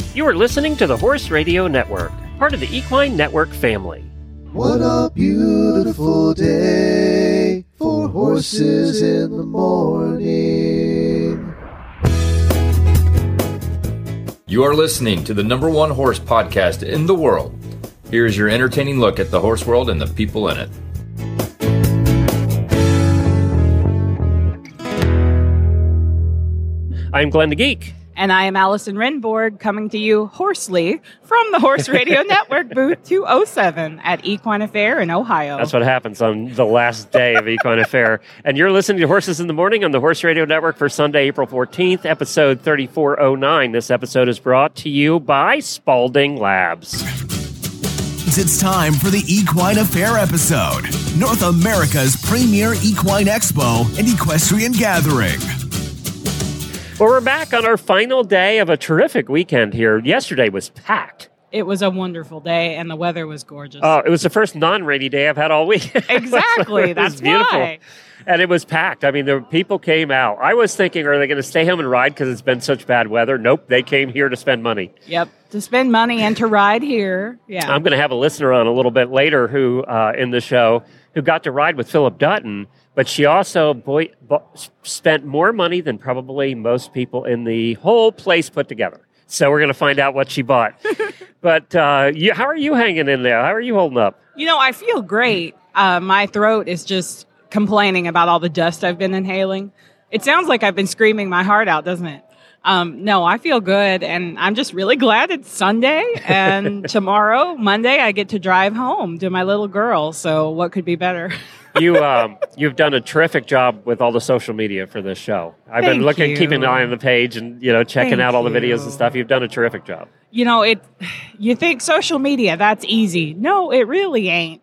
You are listening to the Horse Radio Network, part of the Equine Network family. What a beautiful day for horses in the morning. You are listening to the number one horse podcast in the world. Here is your entertaining look at the horse world and the people in it. I'm Glenn the Geek. And I am Allison Renborg, coming to you hoarsely from the Horse Radio Network booth 207 at Equine Affair in Ohio. That's what happens on the last day of Equine Affair. And you're listening to Horses in the Morning on the Horse Radio Network for Sunday, April 14th, episode 3409. This episode is brought to you by Spalding Labs. It's time for the Equine Affair episode, North America's premier equine expo and equestrian gathering. Well, we're back on our final day of a terrific weekend here. Yesterday was packed. It was a wonderful day, and the weather was gorgeous. Oh, it was the first non-rainy day I've had all week. Exactly. That's beautiful. Why. And it was packed. I mean, the people came out. I was thinking, are they going to stay home and ride because it's been such bad weather? Nope, they came here to spend money. Yep, to spend money and to ride here. Yeah. I'm going to have a listener on a little bit later who, in the show, who got to ride with Philip Dutton, but she also spent more money than probably most people in the whole place put together. So we're going to find out what she bought. But how are you hanging in there? How are you holding up? You know, I feel great. My throat is just complaining about all the dust I've been inhaling. It sounds like I've been screaming my heart out, doesn't it? No, I feel good, and I'm just really glad it's Sunday, and tomorrow, Monday, I get to drive home to my little girl, so what could be better? You've done a terrific job with all the social media for this show. I've been keeping an eye on the page and, checking out all the videos and stuff. You've done a terrific job. You think social media, that's easy. No, it really ain't.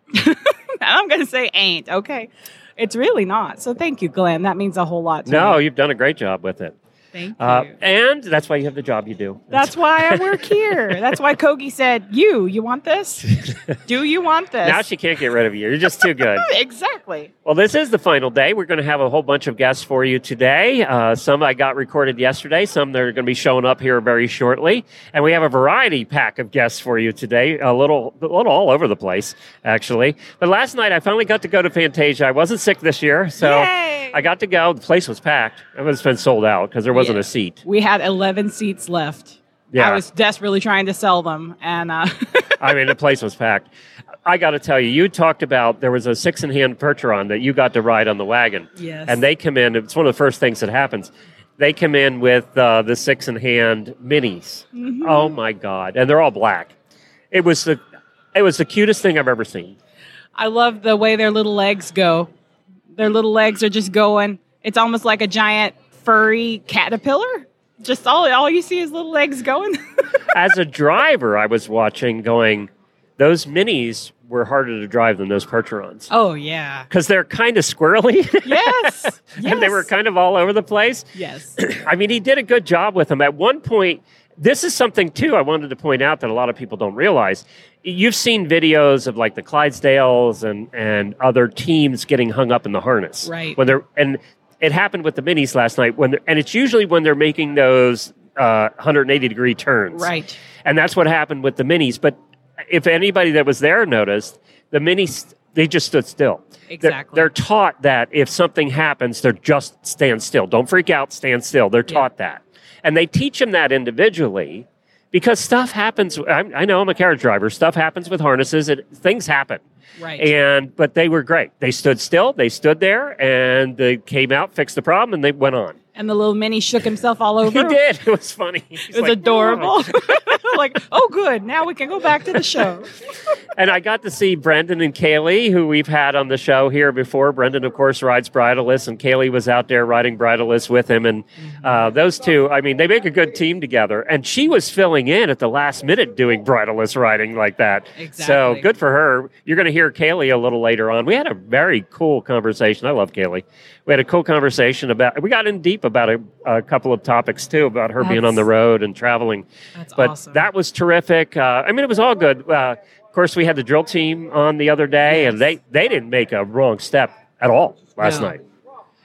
I'm going to say ain't, okay? It's really not. So thank you, Glenn. That means a whole lot to me. No, you've done a great job with it. Thank you. And that's why you have the job you do. That's why I work here. That's why Kogi said, you want this? Do you want this? Now she can't get rid of you. You're just too good. Exactly. Well, this is the final day. We're going to have a whole bunch of guests for you today. Some I got recorded yesterday. Some that are going to be showing up here very shortly. And we have a variety pack of guests for you today. A little all over the place, actually. But last night I finally got to go to Fantasia. I wasn't sick this year, so Yay! I got to go. The place was packed. It was been sold out because there wasn't a seat. We had 11 seats left. Yeah. I was desperately trying to sell them. And I mean, the place was packed. I got to tell you, you talked about there was a 6-in-hand Percheron that you got to ride on the wagon. Yes. And they come in. It's one of the first things that happens. They come in with the 6-in-hand minis. Mm-hmm. Oh, my God. And they're all black. It was the cutest thing I've ever seen. I love the way their little legs go. Their little legs are just going. It's almost like a giant furry caterpillar. Just all you see is little legs going. As a driver, I was watching going, those minis were harder to drive than those Percherons. Oh, yeah. Because they're kind of squirrely. Yes. And they were kind of all over the place. Yes. I mean, he did a good job with them. At one point, this is something, too, I wanted to point out that a lot of people don't realize. You've seen videos of, like, the Clydesdales and other teams getting hung up in the harness. Right. And it happened with the minis last night, and it's usually when they're making those 180-degree turns. Right. And that's what happened with the minis. But if anybody that was there noticed, the minis, they just stood still. Exactly. They're taught that if something happens, they're just stand still. Don't freak out, stand still. They're taught that. And they teach them that individually because stuff happens. I know I'm a carriage driver. Stuff happens with harnesses. Things happen. Right. But they were great. They stood still. They stood there, and they came out, fixed the problem, and they went on. And the little mini shook himself all over. He did. It was funny. It was adorable. Like, oh, good. Now we can go back to the show. And I got to see Brendan and Kaylee, who we've had on the show here before. Brendan, of course, rides Bridleless, and Kaylee was out there riding Bridleless with him. And those two, I mean, they make a good team together. And she was filling in at the last minute doing Bridleless riding like that. Exactly. So good for her. You're going to hear Kaylee a little later on. We had a very cool conversation. I love Kaylee. We had a cool conversation we got in deep about a couple of topics, too, about her being on the road and traveling. That's but awesome. That was terrific. I mean, it was all good. Of course, we had the drill team on the other day, and they didn't make a wrong step at all last night. And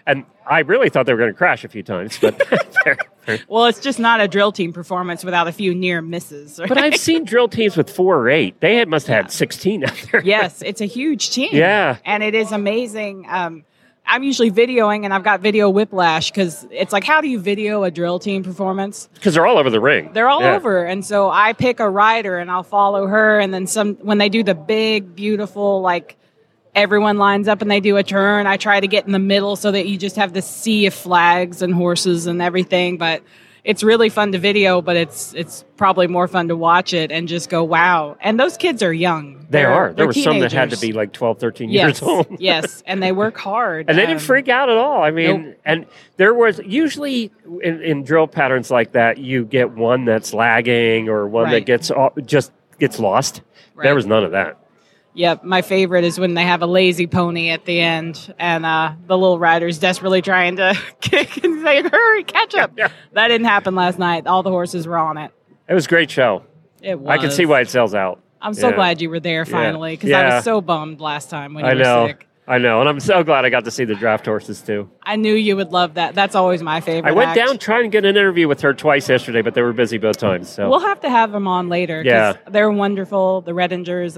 I really thought they were going to crash a few times, but Well, it's just not a drill team performance without a few near misses. Right? but I've seen drill teams with 4 or 8. They must have had 16 out there. Yes, it's a huge team. Yeah. And it is amazing. I'm usually videoing, and I've got video whiplash because it's like, how do you video a drill team performance? Because they're all over the ring. They're all Yeah. over. And so I pick a rider, and I'll follow her. And then when they do the big, beautiful, like, everyone lines up and they do a turn, I try to get in the middle so that you just have this sea of flags and horses and everything. But it's really fun to video, but it's probably more fun to watch it and just go, wow. And those kids are young. They are. There They're were some that had to teenagers. be like 12, 13 Yes, years old. yes, and they work hard. And they didn't freak out at all. I mean, Nope. and there was usually in drill patterns like that, you get one that's lagging or one Right. that gets lost. Right. There was none of that. Yep, my favorite is when they have a lazy pony at the end, and the little rider's desperately trying to kick and say, "Hurry, catch up!" Yeah. That didn't happen last night. All the horses were on it. It was a great show. It was. I can see why it sells out. I'm so Yeah. glad you were there finally because I Yeah. was so bummed last time when you I know. were sick. I know. And I'm so glad I got to see the draft horses too. I knew you would love that. That's always my favorite. I went act. down trying to get an interview with her twice yesterday, but they were busy both times. So We'll have to have them on later. 'Cause Yeah. they're wonderful. The Redingers.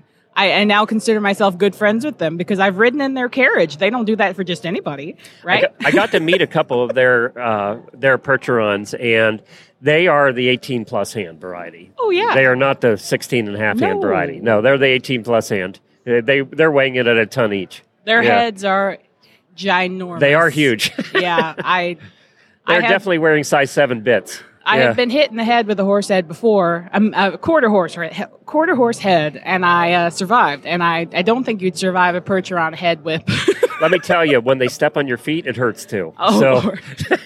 I now consider myself good friends with them because I've ridden in their carriage. They don't do that for just anybody, right? I got to meet a couple of their Percherons, and they are the 18 plus hand variety. Oh, yeah. They are not the 16 and a half hand No. variety. No, they're the 18 plus hand. They're weighing it at a ton each. Their Yeah. heads are ginormous. They are huge. Yeah, They're have- definitely wearing size 7 bits. I Yeah. have been hit in the head with a horse head before, a quarter horse head, and I survived. And I don't think you'd survive a Percheron head whip. Let me tell you, when they step on your feet, it hurts too. Oh, so, Lord.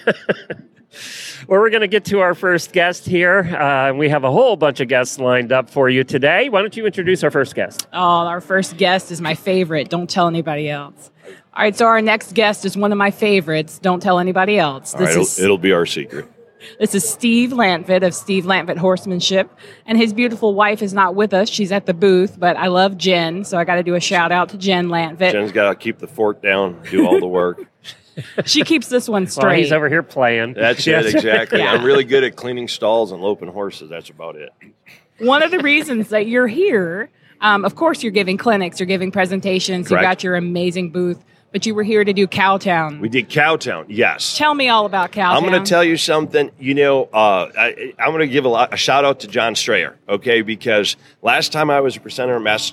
well, we're going to get to our first guest here. We have a whole bunch of guests lined up for you today. Why don't you introduce our first guest? Oh, our first guest is my favorite. Don't tell anybody else. All right, so our next guest is one of my favorites. Don't tell anybody else. All right, it'll be our secret. This is Steve Lantfit of Steve Lantfit Horsemanship, and his beautiful wife is not with us. She's at the booth, but I love Jen, so I got to do a shout out to Jen Lantfit. Jen's got to keep the fork down, do all the work. She keeps this one Well, straight. he's over here playing. That's Yes. it, exactly. Yeah. I'm really good at cleaning stalls and loping horses. That's about it. One of the reasons that you're here, of course, you're giving clinics, you're giving presentations, Correct. you've got your amazing booth, but you were here to do Cowtown. We did Cowtown, yes. Tell me all about Cowtown. I'm going to tell you something. You know, I'm going to give a shout out to John Strayer, okay? Because last time I was a presenter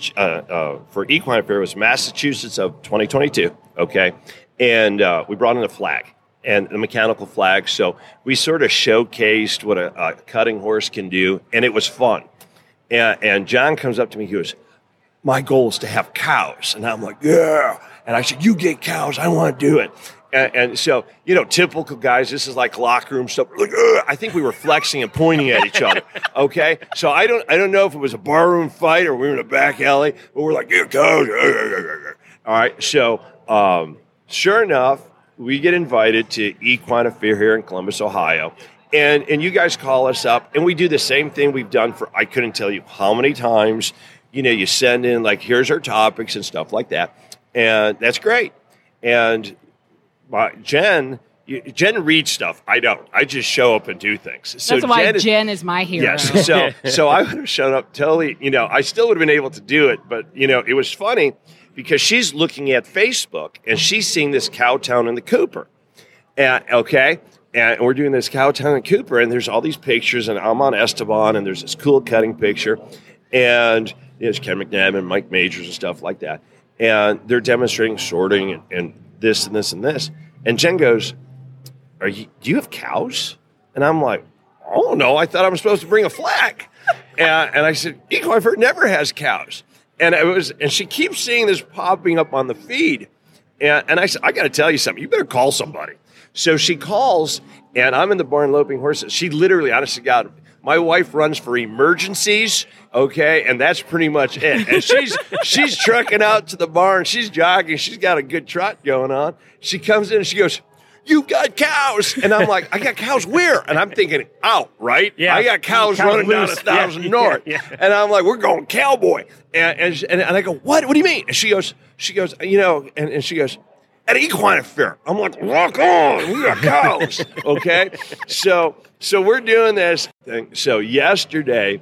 for Equine Fair was Massachusetts of 2022, okay? And we brought in a flag and a mechanical flag. So we sort of showcased what a cutting horse can do, and it was fun. And John comes up to me, he goes, "My goal is to have cows." And I'm like, "Yeah." And I said, "You get cows. I want to do it." And so, you know, typical guys, this is like locker room stuff. Like, ugh. I think we were flexing and pointing at each other. Okay. So I don't know if it was a barroom fight or we were in a back alley, but we're like, "Yeah, cows." All right. So, sure enough, we get invited to Equine Affair here in Columbus, Ohio. And you guys call us up, and we do the same thing we've done for, I couldn't tell you how many times. You know, you send in, like, here's our topics and stuff like that. And that's great. And Jen reads stuff. I don't. I just show up and do things. So That's why Jen is my hero. Yes. So I would have shown up totally, you know, I still would have been able to do it. But, you know, it was funny because she's looking at Facebook and she's seeing this Cowtown in the Cooper. And we're doing this Cowtown in Cooper, and there's all these pictures, and I'm on Esteban, and there's this cool cutting picture. And there's Ken McNabb and Mike Majors and stuff like that. And they're demonstrating sorting and this and this and this. And Jen goes, do you have cows? And I'm like, "Oh, no, I thought I was supposed to bring a flag." And I said, "Equine Fair never has cows." And she keeps seeing this popping up on the feed. And I said, "I got to tell you something. You better call somebody." So she calls, and I'm in the barn loping horses. She literally, honest to God, my wife runs for emergencies, okay, and that's pretty much it. And she's trucking out to the barn. She's jogging. She's got a good trot going on. She comes in and she goes, "You got cows?" And I'm like, "I got cows where?" And I'm thinking, out, right? Yeah. I got cows running down 1,000 Yeah, north. yeah. And I'm like, "We're going cowboy." And I go, What do you mean?" And she goes, you know, and she goes, at Equine Fair. I'm like, rock on, we got cows. Okay, so we're doing this thing. So yesterday,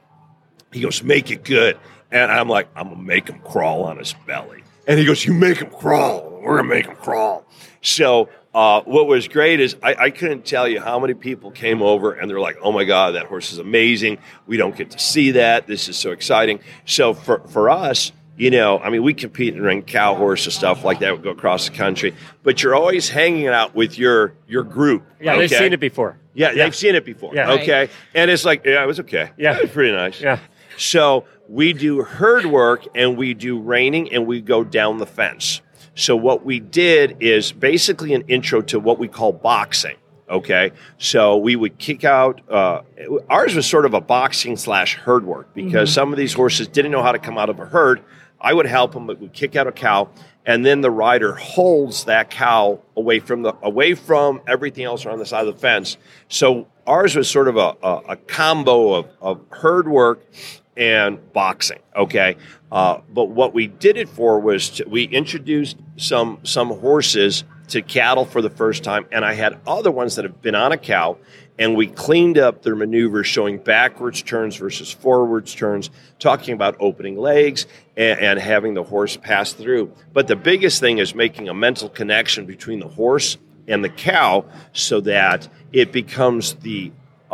he goes, make it good, and I'm like, I'm gonna make him crawl on his belly. And he goes, you make him crawl. We're gonna make him crawl. So what was great is I couldn't tell you how many people came over and they're like, oh my God, that horse is amazing. We don't get to see that. This is so exciting. So for us, you know, I mean, we compete in ring cow horse and stuff like that. We go across the country, but you're always hanging out with your group. Yeah, okay? they've seen it before. Yeah, they've seen it before. Yeah. Okay. And it's like, yeah, it was okay. Yeah. It was pretty nice. Yeah. So we do herd work and we do reining and we go down the fence. So what we did is basically an intro to what we call boxing. Okay. So we would kick out, ours was sort of a boxing / herd work because some of these horses didn't know how to come out of a herd. I would help them, but we'd kick out a cow, and then the rider holds that cow away from everything else around the side of the fence. So ours was sort of a combo of herd work and boxing. Okay, but what we did it for was we introduced some horses to cattle for the first time, and I had other ones that have been on a cow, and we cleaned up their maneuvers, showing backwards turns versus forwards turns, talking about opening legs and having the horse pass through. But the biggest thing is making a mental connection between the horse and the cow so that it becomes the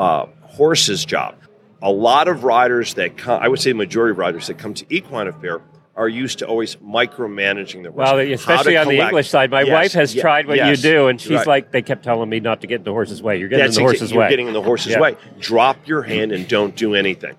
horse's job. A lot of riders that come, I would say the majority of riders that come to Equine Affair are used to always micromanaging their horse. Well, especially on the English side. My wife has tried what you do, and she's like, they kept telling me not to get in the horse's way. You're getting in the horse's way. You're getting in the horse's way. Drop your hand and don't do anything.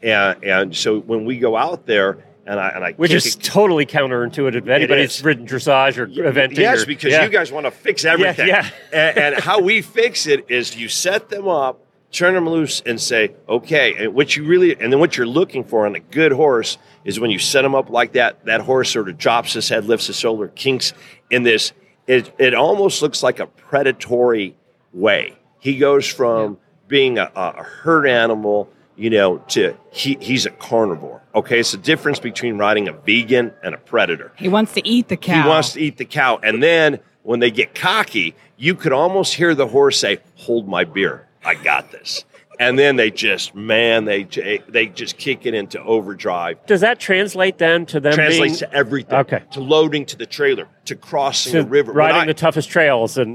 And so when we go out there, and I which is totally counterintuitive to anybody that's ridden dressage or eventing. Yes, because you guys want to fix everything. Yeah. And how we fix it is you set them up, turn them loose, and say, okay. And what you're looking for on a good horse is when you set him up like that, that horse sort of drops his head, lifts his shoulder, kinks in this. It almost looks like a predatory way. He goes from being a herd animal, you know, to he's a carnivore. Okay, it's the difference between riding a vegan and a predator. He wants to eat the cow. He wants to eat the cow. And then when they get cocky, you could almost hear the horse say, hold my beer. I got this. And then they just kick it into overdrive. Does that translate then to them Translates to everything. Okay. To loading to the trailer, to crossing the river. Riding the toughest trails. And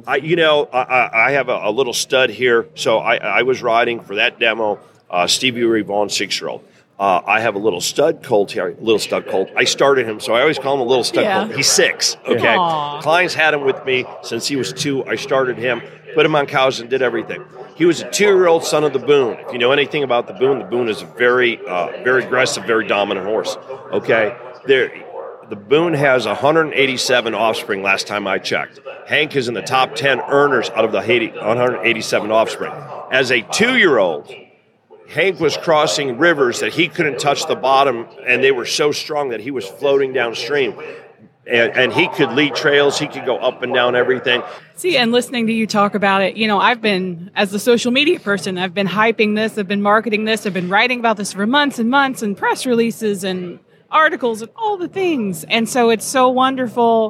I have a little stud here. So I was riding for that demo, Stevie Ray Vaughan 6-year-old. I have a little stud colt here, I started him, so I always call him a little stud colt. He's 6, okay? Aww. Klein's had him with me since he was 2. I started him, put him on cows, and did everything. He was a 2-year-old son of the Boone. If you know anything about the Boone is a very aggressive, very dominant horse, okay? The Boone has 187 offspring last time I checked. Hank is in the top 10 earners out of the 187 offspring. As a 2-year-old, Hank was crossing rivers that he couldn't touch the bottom, and they were so strong that he was floating downstream. And he could lead trails. He could go up and down everything. See, and listening to you talk about it, you know, I've been, as the social media person, I've been hyping this, I've been marketing this, I've been writing about this for months and months, and press releases and articles and all the things. And so it's so wonderful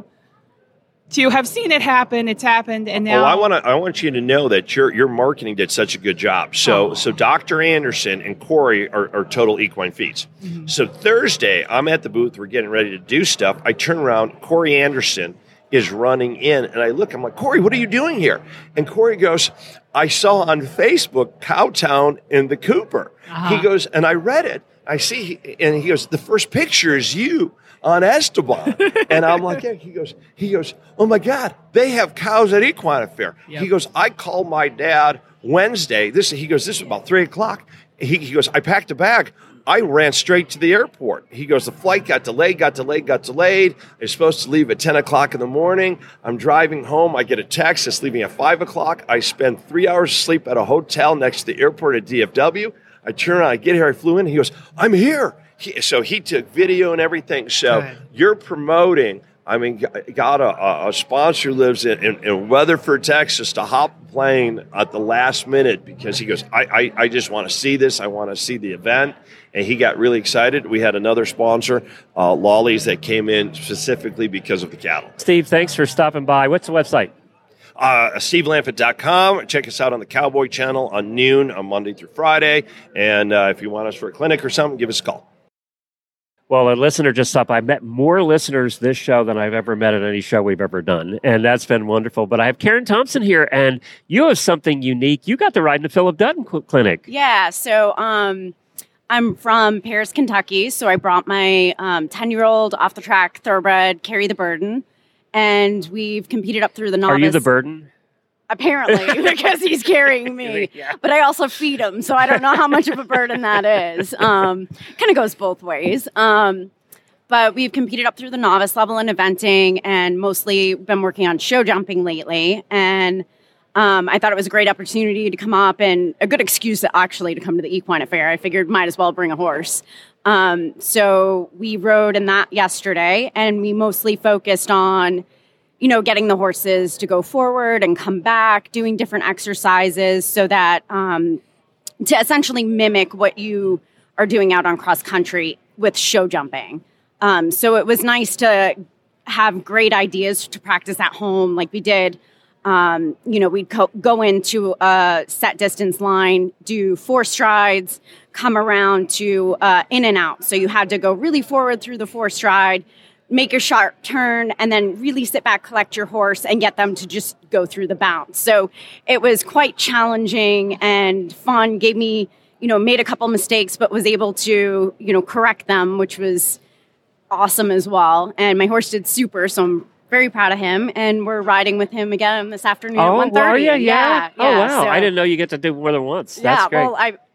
to have seen it happen. It's happened, and now I want you to know that your marketing did such a good job. So Dr. Anderson and Corey are total equine feeds. Mm-hmm. So Thursday, I'm at the booth. We're getting ready to do stuff. I turn around. Corey Anderson is running in, and I look. I'm like, Corey, what are you doing here? And Corey goes, I saw on Facebook Cowtown in the Cooper. Uh-huh. He goes, and I read it. I see, and he goes, the first picture is you on Esteban. And I'm like, yeah. He goes, oh my God, they have cows at Equine Affair. Yep. He goes, I called my dad Wednesday. This was about 3:00. He goes, I packed a bag. I ran straight to the airport. He goes, the flight got delayed. It's supposed to leave at 10:00 in the morning. I'm driving home. I get a text. It's leaving at 5:00. I spend 3 hours of sleep at a hotel next to the airport at DFW. I turn around, I get here, I flew in. He goes, I'm here. So he took video and everything. So you're promoting I mean, got a sponsor who lives in Weatherford, Texas, to hop a plane at the last minute because he goes, I just want to see this. I want to see the event. And he got really excited. We had another sponsor, Lolly's, that came in specifically because of the cattle. Steve, thanks for stopping by. What's the website? SteveLamfit.com. Check us out on the Cowboy Channel on noon on Monday through Friday. And if you want us for a clinic or something, give us a call. Well, a listener just stopped by. I met more listeners this show than I've ever met at any show we've ever done, and that's been wonderful. But I have Karen Thompson here, and you have something unique. You got to ride in the Philip Dutton Clinic. Yeah, so I'm from Paris, Kentucky, so I brought my 10-year-old off-the-track thoroughbred, Carry the Burden, and we've competed up through the novice. Are you the burden? Apparently, because he's carrying me. Yeah. But I also feed him, so I don't know how much of a burden that is. Kind of goes both ways. But we've competed up through the novice level in eventing and mostly been working on show jumping lately. And I thought it was a great opportunity to come up and a good excuse to come to the Equine Affair. I figured might as well bring a horse. So we rode in that yesterday, and we mostly focused on getting the horses to go forward and come back, doing different exercises so that to essentially mimic what you are doing out on cross country with show jumping. So it was nice to have great ideas to practice at home like we did. We'd go into a set distance line, do 4 strides, come around to in and out. So you had to go really forward through the 4 stride, make a sharp turn, and then really sit back, collect your horse, and get them to just go through the bounce. So it was quite challenging and fun. Gave me, made a couple mistakes, but was able to, correct them, which was awesome as well. And my horse did super, so I'm very proud of him. And we're riding with him again this afternoon at 1:30. Are you? Yeah. Oh, wow. So, I didn't know you get to do more than once. That's great. Well,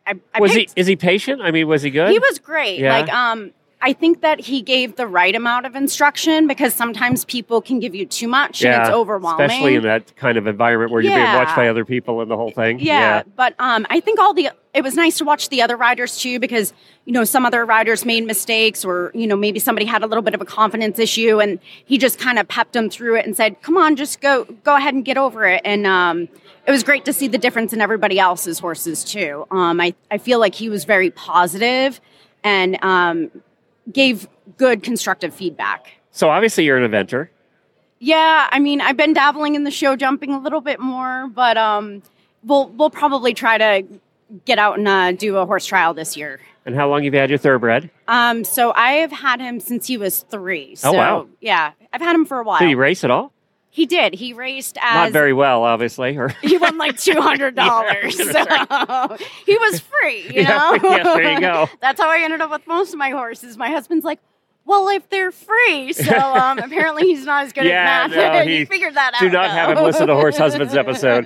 I is he patient? I mean, was he good? He was great. Yeah. I think that he gave the right amount of instruction because sometimes people can give you too much and it's overwhelming. Especially in that kind of environment where you're being watched by other people and the whole thing. Yeah. But I think it was nice to watch the other riders too because, some other riders made mistakes or, maybe somebody had a little bit of a confidence issue and he just kind of pepped them through it and said, come on, just go ahead and get over it. And it was great to see the difference in everybody else's horses too. I feel like he was very positive and gave good constructive feedback. So obviously you're an eventer. Yeah, I mean, I've been dabbling in the show jumping a little bit more, but we'll probably try to get out and do a horse trial this year. And how long have you had your thoroughbred? So I have had him since he was 3. So, wow. Yeah, I've had him for a while. Did he race at all? He did. He raced as... Not very well, obviously. He won like $200. So he was free, you know? Yes, there you go. That's how I ended up with most of my horses. My husband's like, well, if they're free. So apparently he's not as good at math. No, he figured that out. Do not have him listen to Horse Husbands episode.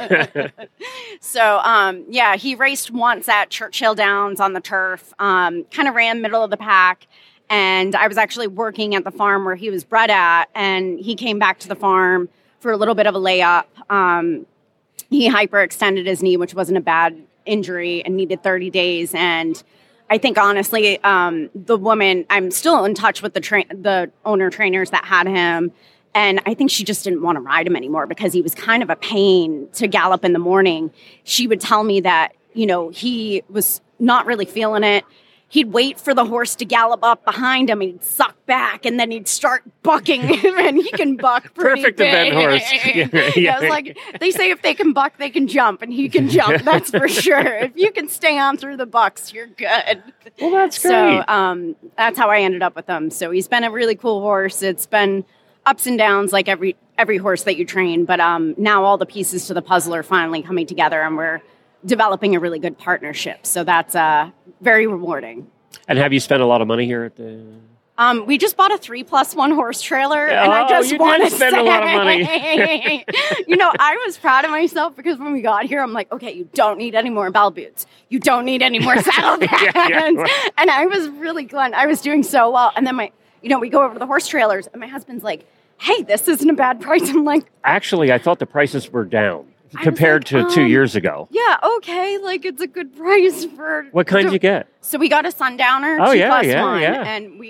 So, he raced once at Churchill Downs on the turf, kind of ran middle of the pack. And I was actually working at the farm where he was bred at, and he came back to the farm for a little bit of a layup. He hyperextended his knee, which wasn't a bad injury, and needed 30 days. And I think, honestly, the woman, I'm still in touch with the owner trainers that had him, and I think she just didn't want to ride him anymore because he was kind of a pain to gallop in the morning. She would tell me that, he was not really feeling it. He'd wait for the horse to gallop up behind him, and he'd suck back, and then he'd start bucking him, and he can buck pretty Perfect big. event horse. Yeah, it's like they say if they can buck, they can jump, and he can jump. That's for sure. If you can stay on through the bucks, you're good. Well, that's great. So that's how I ended up with him. So he's been a really cool horse. It's been ups and downs like every horse that you train, but now all the pieces to the puzzle are finally coming together, and we're developing a really good partnership. So that's very rewarding. And have you spent a lot of money here at the... We just bought a 3+1 horse trailer, and I just want to spend a lot of money. I was proud of myself because when we got here, I'm like, okay, you don't need any more bell boots. You don't need any more saddle pads. And I was really glad. I was doing so well. And then we go over to the horse trailers, and my husband's like, hey, this isn't a bad price. I'm like... Actually, I thought the prices were down compared to 2 years ago. Yeah, okay, it's a good price for... What kind did you get? So we got a Sundowner, 2+1, yeah. and we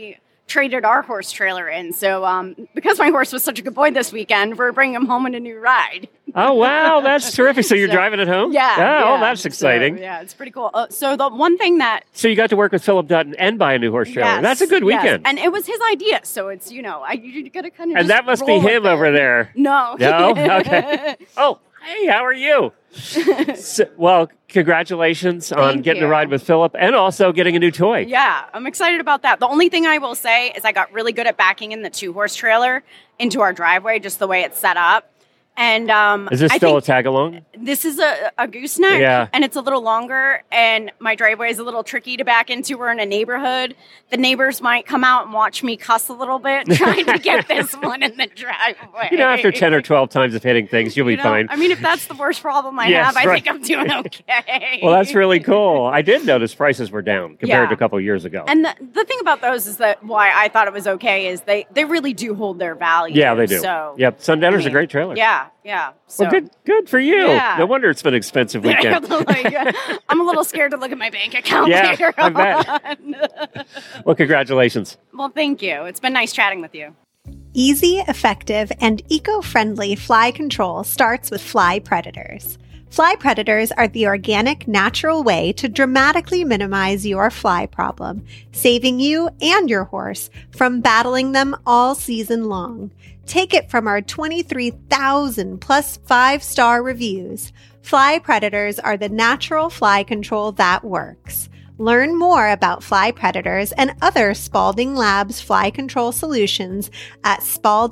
traded our horse trailer in. So because my horse was such a good boy this weekend, we're bringing him home in a new ride. Oh, wow. That's terrific. So you're driving it home? Yeah. Oh, that's exciting. So, it's pretty cool. So the one thing that... So you got to work with Philip Dutton and buy a new horse trailer. Yes, That's a good weekend. yes. And it was his idea. So it's, you got to kind of And that must be him over there. No. No? Okay. Oh, hey, how are you? Well, congratulations on Thank getting to you. ride with Philip and also getting a new toy. Yeah, I'm excited about that. The only thing I will say is I got really good at backing in the 2-horse trailer into our driveway, just the way it's set up. And Is this still a tag-along? this is a gooseneck, Yeah. and it's a little longer, and my driveway is a little tricky to back into. We're in a neighborhood. The neighbors might come out and watch me cuss a little bit trying to get this one in the driveway. After 10 or 12 times of hitting things, you'll be fine. I mean, if that's the worst problem I Yes, have, I right. think I'm doing okay. Well, that's really cool. I did notice prices were down compared Yeah. to a couple of years ago. And the thing about those is that why I thought it was okay is they really do hold their value. Yeah, they do. So, Yep, Sundowner's a great trailer. Yeah. So, Well, good for you. Yeah. No wonder it's been an expensive weekend. I'm a little scared to look at my bank account Yeah, later I bet. on. Well, congratulations. Well, thank you. It's been nice chatting with you. Easy, effective, and eco-friendly fly control starts with Fly Predators. Fly Predators are the organic, natural way to dramatically minimize your fly problem, saving you and your horse from battling them all season long. Take it from our 23,000 plus 5-star reviews. Fly Predators are the natural fly control that works. Learn more about Fly Predators and other Spalding Labs fly control solutions at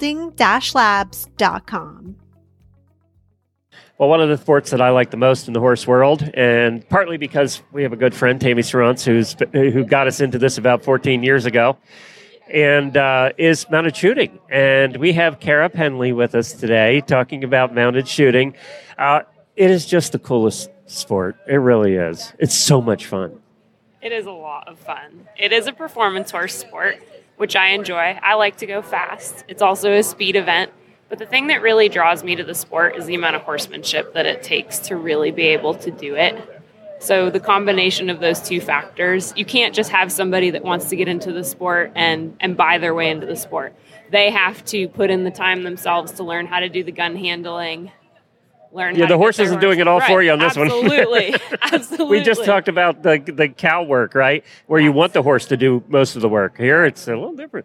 spalding-labs.com. Well, one of the sports that I like the most in the horse world, and partly because we have a good friend, Tammy Serrance, who got us into this about 14 years ago, and is mounted shooting. And we have Kara Penley with us today talking about mounted shooting. It is just the coolest sport. It really is. It's so much fun. It is a lot of fun. It is a performance horse sport, which I enjoy. I like to go fast. It's also a speed event. But the thing that really draws me to the sport is the amount of horsemanship that it takes to really be able to do it. So the combination of those two factors, you can't just have somebody that wants to get into the sport and buy their way into the sport. They have to put in the time themselves to learn how to do the gun handling, learn how to the get horse their isn't doing it all right. for you on this Absolutely. one. Absolutely. We just talked about the cow work, right? Where you want the horse to do most of the work. Here, it's a little different.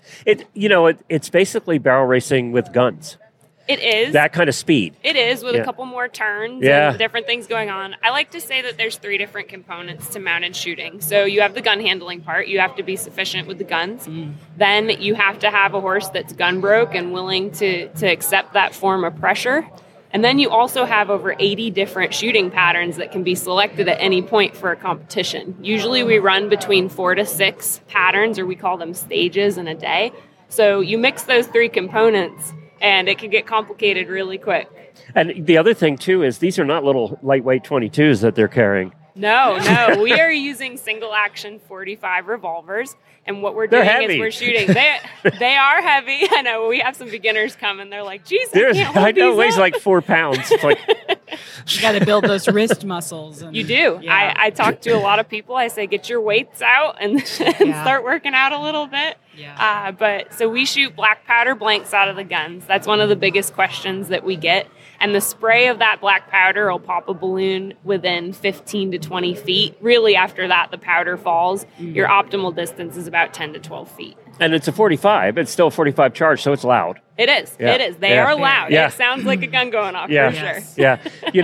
It's basically barrel racing with guns. It is. That kind of speed. It is, with Yeah. a couple more turns Yeah. and different things going on. I like to say that there's 3 different components to mounted shooting. So you have the gun handling part. You have to be sufficient with the guns. Then you have to have a horse that's gun broke and willing to accept that form of pressure. And then you also have over 80 different shooting patterns that can be selected at any point for a competition. Usually we run between 4 to 6 patterns, or we call them stages, in a day. So you mix those 3 components, and it can get complicated really quick. And the other thing, too, is these are not little lightweight 22s that they're carrying. No. We are using single-action 45 revolvers, and what we're They're doing heavy. is we're shooting. They are heavy. I know. We have some beginners come, and they're like, geez, I can't hold I know, it these weighs up. like 4 pounds. It's like, You got to build those wrist muscles. And, You do. Yeah. I talk to a lot of people. I say, get your weights out and Yeah. start working out a little bit. Yeah. But so we shoot black powder blanks out of the guns. That's one of the biggest questions that we get. And the spray of that black powder will pop a balloon within 15 to 20 feet. Really, after that, the powder falls. Your optimal distance is about 10 to 12 feet. and it's a 45. It's still a 45 charge, so it's loud. It is. Yeah. It is. They Yeah. are loud. Yeah. It sounds like a gun going off Yeah. for sure. Yeah.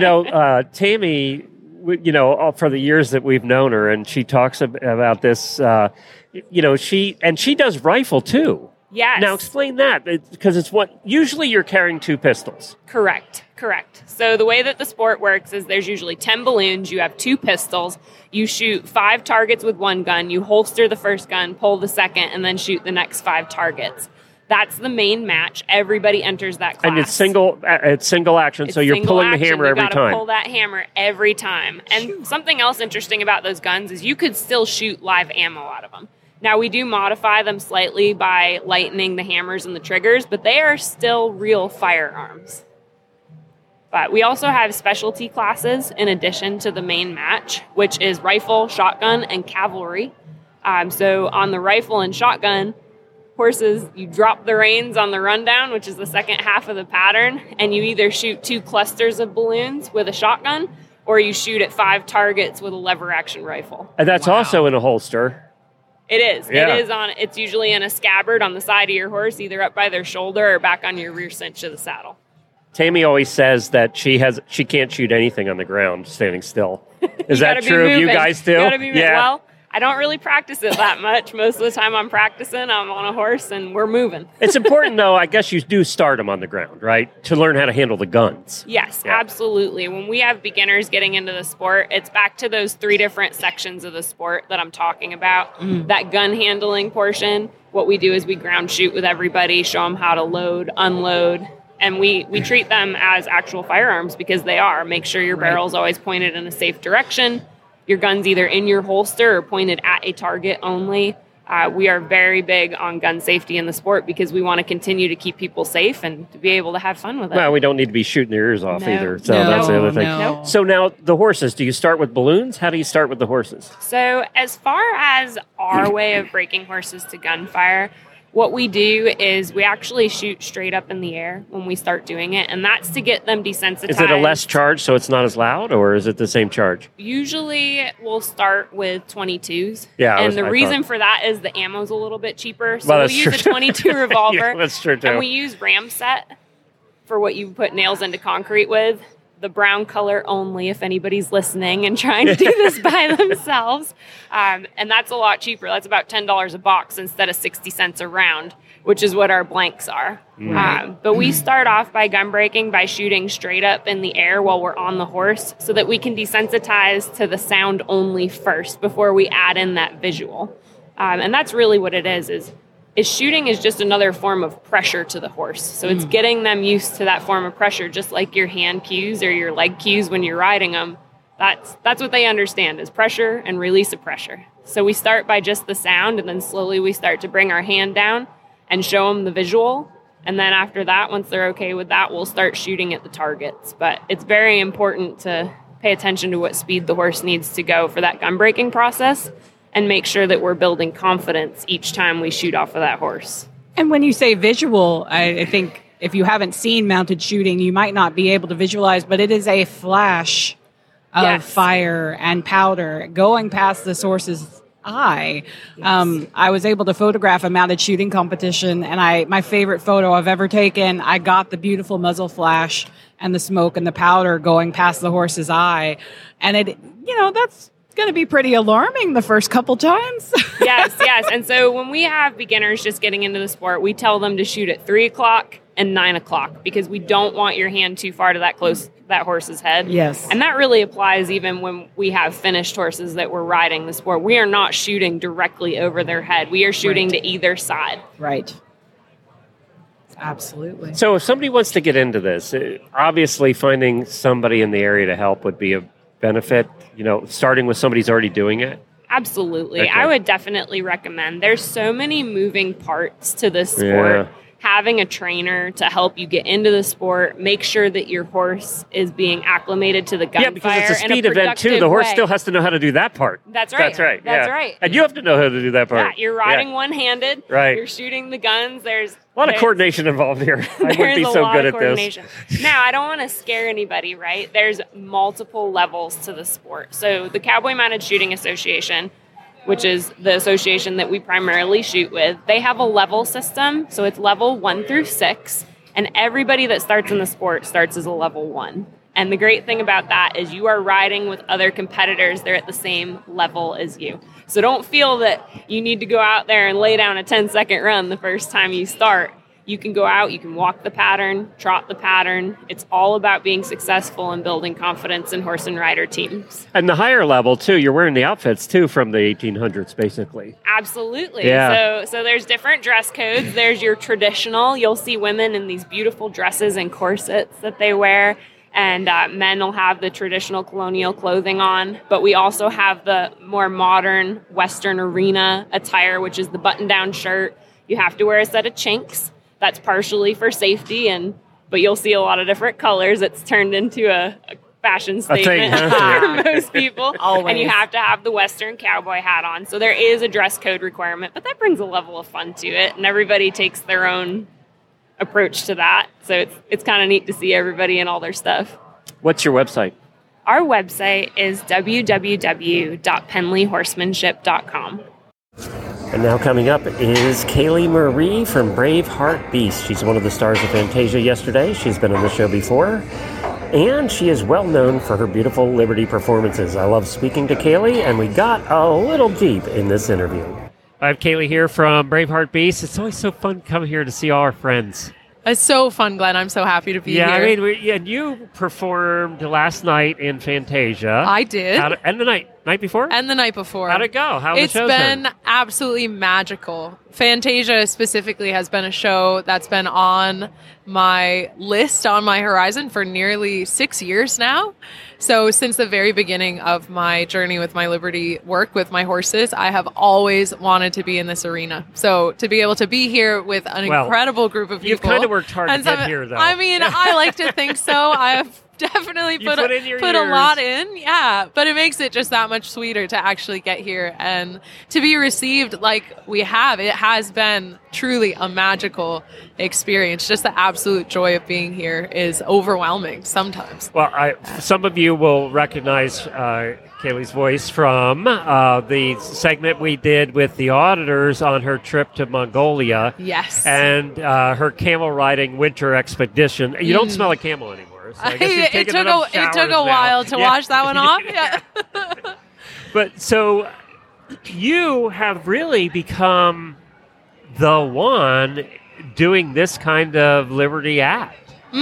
Tammy, for the years that we've known her, and she talks about this, she does rifle too. Yes. Now explain that, because it's what usually you're carrying 2 pistols. Correct. So the way that the sport works is there's usually 10 balloons. You have 2 pistols. You shoot 5 targets with 1 gun. You holster the first gun, pull the second, and then shoot the next 5 targets. That's the main match. Everybody enters that class. And it's single action, It's so you're single pulling the action. hammer You every gotta time. pull that hammer every time. And something else interesting about those guns is you could still shoot live ammo out of them. Now, we do modify them slightly by lightening the hammers and the triggers, but they are still real firearms. But we also have specialty classes in addition to the main match, which is rifle, shotgun, and cavalry. So on the rifle and shotgun, horses, you drop the reins on the rundown, which is the second half of the pattern, and you either shoot 2 clusters of balloons with a shotgun, or you shoot at 5 targets with a lever action rifle. And that's also in a holster. It is. Yeah. It's usually in a scabbard on the side of your horse, either up by their shoulder or back on your rear cinch of the saddle. Tammy always says that she can't shoot anything on the ground standing still. Is that true of you guys too? You gotta be moving. Well, I don't really practice it that much. Most of the time I'm practicing, I'm on a horse and we're moving. It's important, though, I guess you do start them on the ground, right? To learn how to handle the guns. Yes, absolutely. When we have beginners getting into the sport, it's back to those 3 different sections of the sport that I'm talking about. That gun handling portion, what we do is we ground shoot with everybody, show them how to load, unload, and we treat them as actual firearms because they are. Make sure your barrel's always pointed in a safe direction. Your gun's either in your holster or pointed at a target only. We are very big on gun safety in the sport because we want to continue to keep people safe and to be able to have fun with it. Well, we don't need to be shooting their ears off either. So No. that's the other thing. No. So now the horses, do you start with balloons? How do you start with the horses? So as far as our way of breaking horses to gunfire, what we do is we actually shoot straight up in the air when we start doing it, and that's to get them desensitized. Is it a less charge so it's not as loud, or is it the same charge? Usually we'll start with 22s. Yeah, and the reason for that is the ammo's a little bit cheaper. So we'll use a 22 revolver. Yeah, that's true too. And we use Ramset for what you put nails into concrete with. The brown color only, if anybody's listening and trying to do this by themselves. And that's a lot cheaper. That's about $10 a box instead of 60 cents a round, which is what our blanks are. But we start off by gun breaking by shooting straight up in the air while we're on the horse so that we can desensitize to the sound only first before we add in that visual. And that's really what it is shooting is just another form of pressure to the horse. So it's getting them used to that form of pressure, just like your hand cues or your leg cues when you're riding them. That's what they understand is pressure and release of pressure. So we start by just the sound, and then slowly we start to bring our hand down and show them the visual. And then after that, once they're okay with that, we'll start shooting at the targets. But it's very important to pay attention to what speed the horse needs to go for that gun breaking process, and make sure that we're building confidence each time we shoot off of that horse. And when you say visual, I think if you haven't seen mounted shooting, you might not be able to visualize, but it is a flash of fire and powder going past this horse's eye. I was able to photograph a mounted shooting competition, and my favorite photo I've ever taken, I got the beautiful muzzle flash and the smoke and the powder going past the horse's eye. And that's going to be pretty alarming the first couple times. Yes. And so when we have beginners just getting into the sport, we tell them to shoot at 3 o'clock and 9 o'clock because we don't want your hand too far to that horse's head. Yes. And that really applies even when we have finished horses that we're riding the sport. We are not shooting directly over their head. We are shooting to either side. Right. Absolutely. So if somebody wants to get into this, obviously finding somebody in the area to help would be a benefit, starting with somebody who's already doing it? Absolutely. Okay. I would definitely recommend. There's so many moving parts to this sport. Yeah. Having a trainer to help you get into the sport, make sure that your horse is being acclimated to the gunfire. Yeah, because it's a speed event too. The horse still has to know how to do that part. That's right. That's right. And you have to know how to do that part. Yeah, you're riding one-handed. Right. You're shooting the guns. There's a lot of coordination involved here. I wouldn't be so good at this. Now, I don't want to scare anybody, right? There's multiple levels to the sport. So the Cowboy Mounted Shooting Association, which is the association that we primarily shoot with, they have a level system. So it's level 1 through 6. And everybody that starts in the sport starts as a level 1. And the great thing about that is you are riding with other competitors. They're at the same level as you. So don't feel that you need to go out there and lay down a 10-second run the first time you start. You can go out, you can walk the pattern, trot the pattern. It's all about being successful and building confidence in horse and rider teams. And the higher level, too, you're wearing the outfits, too, from the 1800s, basically. Absolutely. Yeah. So there's different dress codes. There's your traditional. You'll see women in these beautiful dresses and corsets that they wear. And men will have the traditional colonial clothing on. But we also have the more modern Western arena attire, which is the button-down shirt. You have to wear a set of chinks. That's partially for safety, but you'll see a lot of different colors. It's turned into a fashion thing, statement huh? for most people. Always. And you have to have the Western cowboy hat on. So there is a dress code requirement, but that brings a level of fun to it. And everybody takes their own approach to that. So it's kind of neat to see everybody in all their stuff. What's your website? Our website is www.penleyhorsemanship.com. And now coming up is Kaylee Marie from Braveheart Beast. She's one of the stars of Fantasia yesterday. She's been on the show before. And she is well known for her beautiful Liberty performances. I love speaking to Kaylee, and we got a little deep in this interview. I have Kaylee here from Braveheart Beast. It's always so fun to come here to see all our friends. It's so fun, Glenn. I'm so happy to be here. I mean, and you performed last night in Fantasia. I did. And the night before? And the night before. How'd it go? How was the show? It's been absolutely magical. Fantasia specifically has been a show that's been on my list, on my horizon for nearly 6 years now. So since the very beginning of my journey with my Liberty work with my horses, I have always wanted to be in this arena. So to be able to be here with an incredible group of people. You've kind of worked hard to get here, though. I mean, I like to think so. I have definitely put a lot in. Yeah, but it makes it just that much sweeter to actually get here and to be received like we have. It has been truly a magical experience. Just the absolute joy of being here is overwhelming sometimes. Well, some of you will recognize Kaylee's voice from the segment we did with the auditors on her trip to Mongolia. Yes. And her camel riding winter expedition. You don't smell a camel anymore. So I guess it took a while to wash that one off. Yeah. But so you have really become the one doing this kind of Liberty act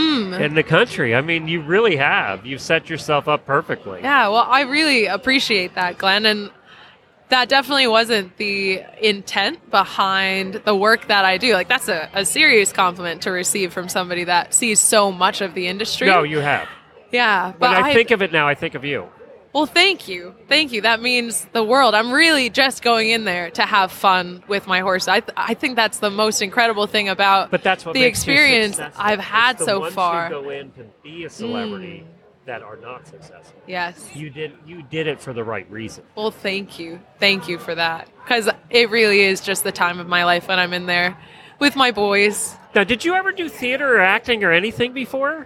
in the country. I mean, you really have. You've set yourself up perfectly. Yeah, well, I really appreciate that, Glenn. And that definitely wasn't the intent behind the work that I do. Like, that's a serious compliment to receive from somebody that sees so much of the industry. No, you have. Yeah. When I think of it now, I think of you. Well, thank you. Thank you. That means the world. I'm really just going in there to have fun with my horse. I think that's the most incredible thing about the experience I've had so far. The ones who go in to be a celebrity that are not successful. Yes. You did it for the right reason. Well, thank you. Thank you for that. Because it really is just the time of my life when I'm in there with my boys. Now, did you ever do theater or acting or anything before?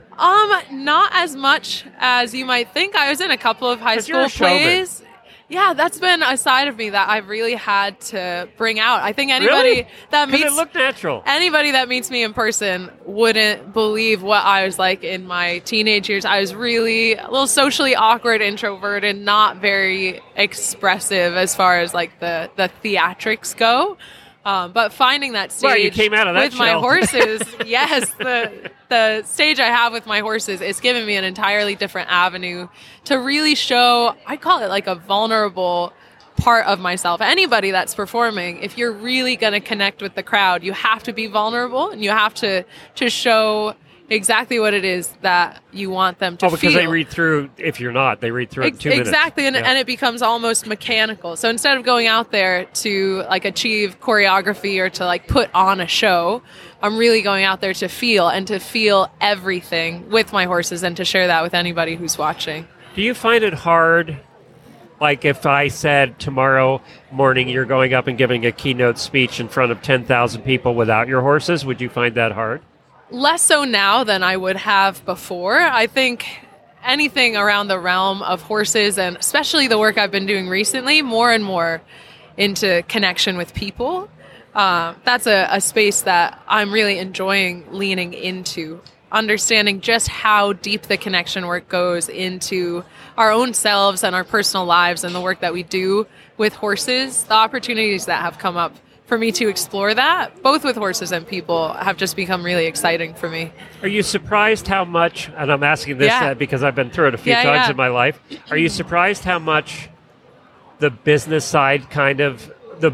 Not as much as you might think. I was in a couple of high school plays. Yeah, that's been a side of me that I've really had to bring out. I think anybody that meets it looked natural. Anybody that meets me in person wouldn't believe what I was like in my teenage years. I was really a little socially awkward, introverted, not very expressive as far as like the theatrics go. But finding that stage you came out of that with my horses, yes, the stage I have with my horses is giving me an entirely different avenue to really show, I call it like a vulnerable part of myself. Anybody that's performing, if you're really going to connect with the crowd, you have to be vulnerable and you have to show exactly what it is that you want them to feel. Because they read through, if you're not, they read through it in 2 minutes. Exactly, and it becomes almost mechanical. So instead of going out there to like achieve choreography or to like put on a show, I'm really going out there to feel everything with my horses and to share that with anybody who's watching. Do you find it hard, like if I said tomorrow morning you're going up and giving a keynote speech in front of 10,000 people without your horses, would you find that hard? Less so now than I would have before. I think anything around the realm of horses, and especially the work I've been doing recently, more and more into connection with people. That's a space that I'm really enjoying leaning into, understanding just how deep the connection work goes into our own selves and our personal lives and the work that we do with horses. The opportunities that have come up for me to explore that, both with horses and people, have just become really exciting for me. Are you surprised how much, and I'm asking this because I've been through it a few times in my life, are you surprised how much the business side kind of,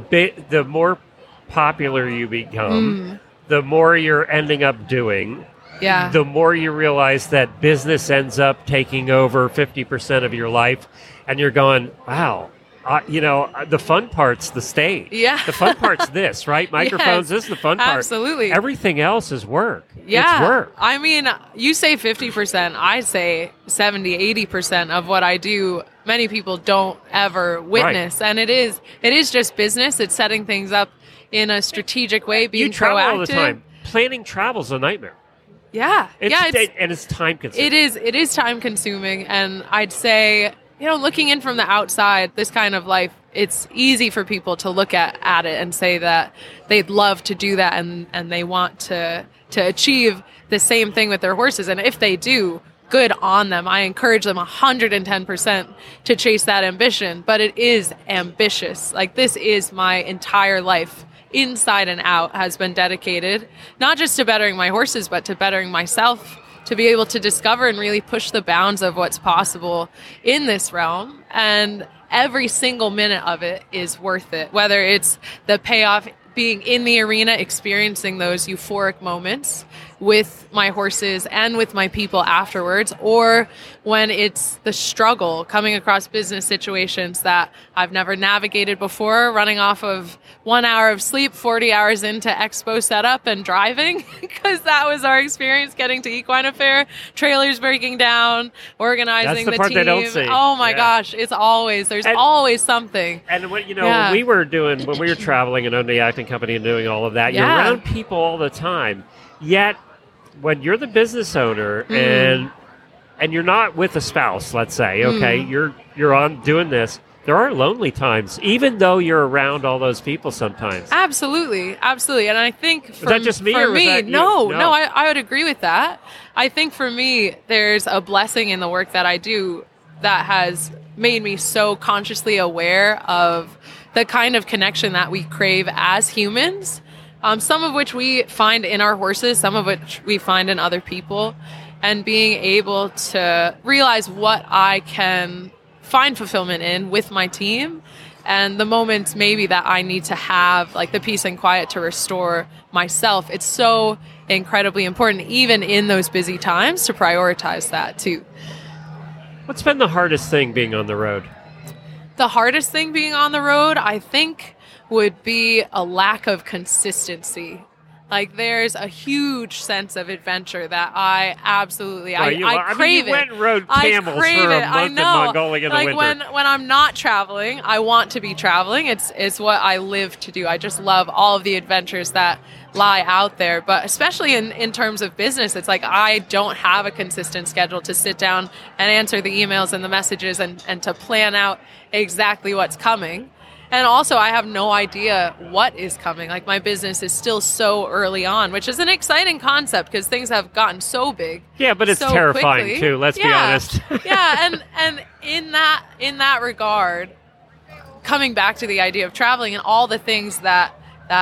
the more popular you become, the more you're ending up doing, the more you realize that business ends up taking over 50% of your life, and you're going, wow, The fun part's the stage. Yeah. The fun part's this, right? Microphones, Yes, this is the fun part. absolutely. Everything else is work. Yeah. It's work. I mean, you say 50%, I say 70, 80% of what I do, many people don't ever witness. And it is just business. It's setting things up in a strategic way, being You travel proactive. all the time. Planning travel's a nightmare. Yeah. And it's time consuming. It is time consuming. And I'd say, looking in from the outside, this kind of life, it's easy for people to look at it and say that they'd love to do that and they want to achieve the same thing with their horses. And if they do, good on them. I encourage them 110% to chase that ambition, but it is ambitious. Like, this is my entire life, inside and out, has been dedicated not just to bettering my horses, but to bettering myself, to be able to discover and really push the bounds of what's possible in this realm. And every single minute of it is worth it, whether it's the payoff being in the arena, experiencing those euphoric moments with my horses and with my people afterwards, or when it's the struggle coming across business situations that I've never navigated before, running off of 1 hour of sleep, 40 hours into expo setup and driving, because that was our experience getting to Equine Affair, trailers breaking down, organizing That's the part team. they don't see. Oh my gosh, there's always something. And when we were traveling and owning the acting company and doing all of that, you're around people all the time. Yet, when you're the business owner and you're not with a spouse, let's say, okay, you're on doing this, there are lonely times, even though you're around all those people sometimes. Absolutely. And I think Was that just me, or was that you? No, I would agree with that. I think for me, there's a blessing in the work that I do that has made me so consciously aware of the kind of connection that we crave as humans. Some of which we find in our horses, some of which we find in other people, and being able to realize what I can find fulfillment in with my team, and the moments maybe that I need to have, like the peace and quiet to restore myself. It's so incredibly important, even in those busy times, to prioritize that too. What's been the hardest thing being on the road? The hardest thing being on the road, I think, would be a lack of consistency. Like, there's a huge sense of adventure that I absolutely, I crave it. You went and rode camels for a month in Mongolia in the winter. Like, when I'm not traveling, I want to be traveling. It's what I live to do. I just love all of the adventures that lie out there. But especially in terms of business, it's like I don't have a consistent schedule to sit down and answer the emails and the messages and to plan out exactly what's coming. And also, I have no idea what is coming. Like, my business is still so early on, which is an exciting concept because things have gotten so big. Yeah, but it's so terrifying quickly. Too. Let's be honest. Yeah, and in that regard, coming back to the idea of traveling and all the things that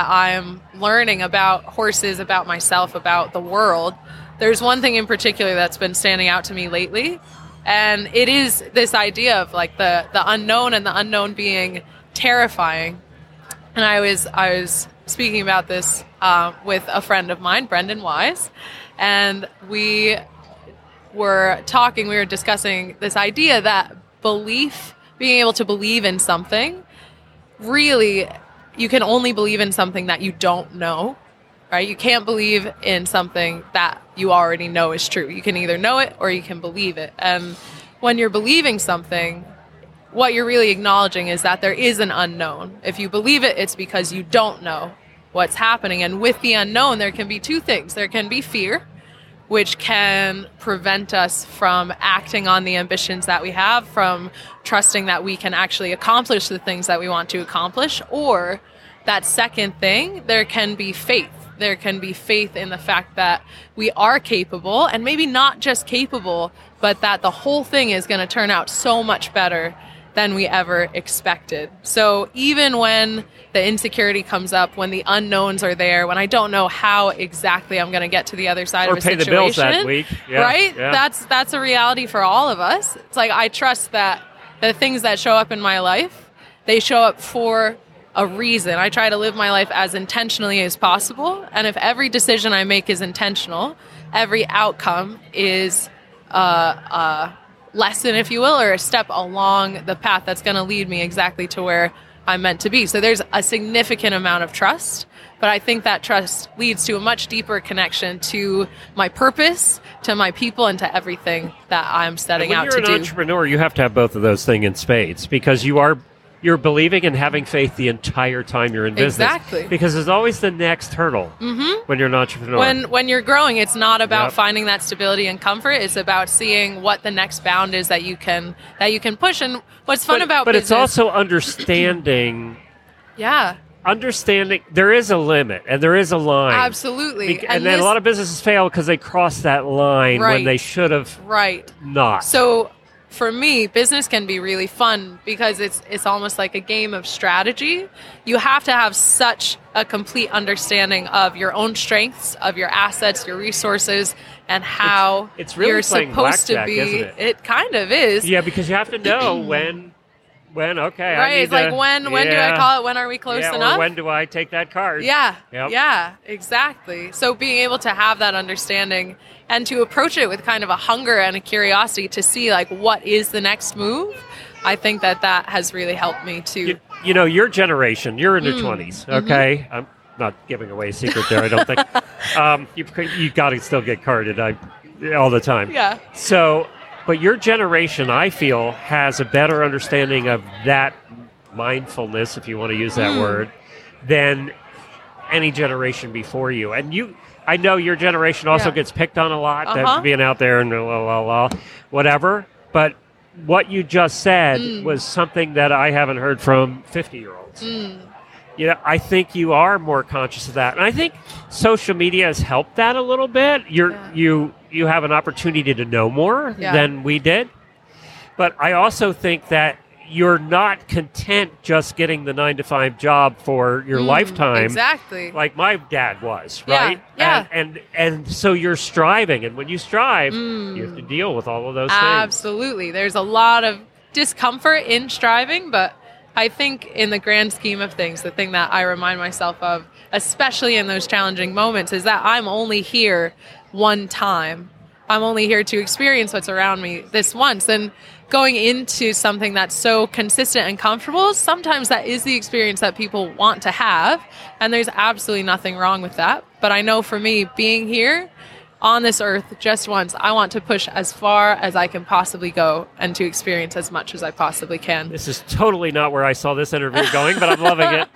I'm learning about horses, about myself, about the world, there's one thing in particular that's been standing out to me lately, and it is this idea of like the unknown, and the unknown being terrifying. And I was speaking about this with a friend of mine, Brendan Wise, and we were discussing this idea that being able to believe in something, really, you can only believe in something that you don't know, right? You can't believe in something that you already know is true. You can either know it or you can believe it. And when you're believing something, what you're really acknowledging is that there is an unknown. If you believe it, it's because you don't know what's happening. And with the unknown, there can be two things. There can be fear, which can prevent us from acting on the ambitions that we have, from trusting that we can actually accomplish the things that we want to accomplish. Or that second thing, there can be faith. There can be faith in the fact that we are capable, and maybe not just capable, but that the whole thing is going to turn out so much better than we ever expected. So even when the insecurity comes up, when the unknowns are there, when I don't know how exactly I'm going to get to the other side of a situation, or pay the bills that week, right? Yeah. That's a reality for all of us. It's like I trust that the things that show up in my life, they show up for a reason. I try to live my life as intentionally as possible, and if every decision I make is intentional, every outcome is lesson, if you will, or a step along the path that's going to lead me exactly to where I'm meant to be. So there's a significant amount of trust, but I think that trust leads to a much deeper connection to my purpose, to my people, and to everything that I'm setting out to do. When you're an entrepreneur, you have to have both of those things in spades, because you're believing and having faith the entire time you're in business. Exactly. Because there's always the next hurdle when you're an entrepreneur. When you're growing, it's not about finding that stability and comfort. It's about seeing what the next bound is that you can push. And what's fun about but business, it's also understanding. Understanding there is a limit and there is a line. Absolutely. And then a lot of businesses fail because they cross that line when they should have not. So for me, business can be really fun because it's almost like a game of strategy. You have to have such a complete understanding of your own strengths, of your assets, your resources, and how it's really you're playing supposed to blackjack, be. isn't it? It kind of is. Yeah, because you have to know when okay, right. It's like when do I call it? When are we close enough? Or when do I take that card? Yeah. Yep. Yeah, exactly. So being able to have that understanding and to approach it with kind of a hunger and a curiosity to see like what is the next move, I think that has really helped me to. You know, your generation, you're in your 20s, okay? I'm not giving away a secret there, I don't think. You got to still get carded all the time. Yeah. So, but your generation, I feel, has a better understanding of that mindfulness, if you want to use that word, than any generation before you. And I know your generation also gets picked on a lot, that being out there and whatever. But what you just said was something that I haven't heard from 50-year-olds. You know, I think you are more conscious of that. And I think social media has helped that a little bit. You have an opportunity to know more than we did. But I also think that you're not content just getting the 9-to-5 job for your lifetime. Exactly. Like my dad was, right? Yeah. And so you're striving. And when you strive, you have to deal with all of those things. Absolutely. There's a lot of discomfort in striving, but I think in the grand scheme of things, the thing that I remind myself of, especially in those challenging moments, is that I'm only here one time. I'm only here to experience what's around me this once. And going into something that's so consistent and comfortable, sometimes that is the experience that people want to have. And there's absolutely nothing wrong with that. But I know for me, being here on this earth just once, I want to push as far as I can possibly go and to experience as much as I possibly can. This is totally not where I saw this interview going, but I'm loving it.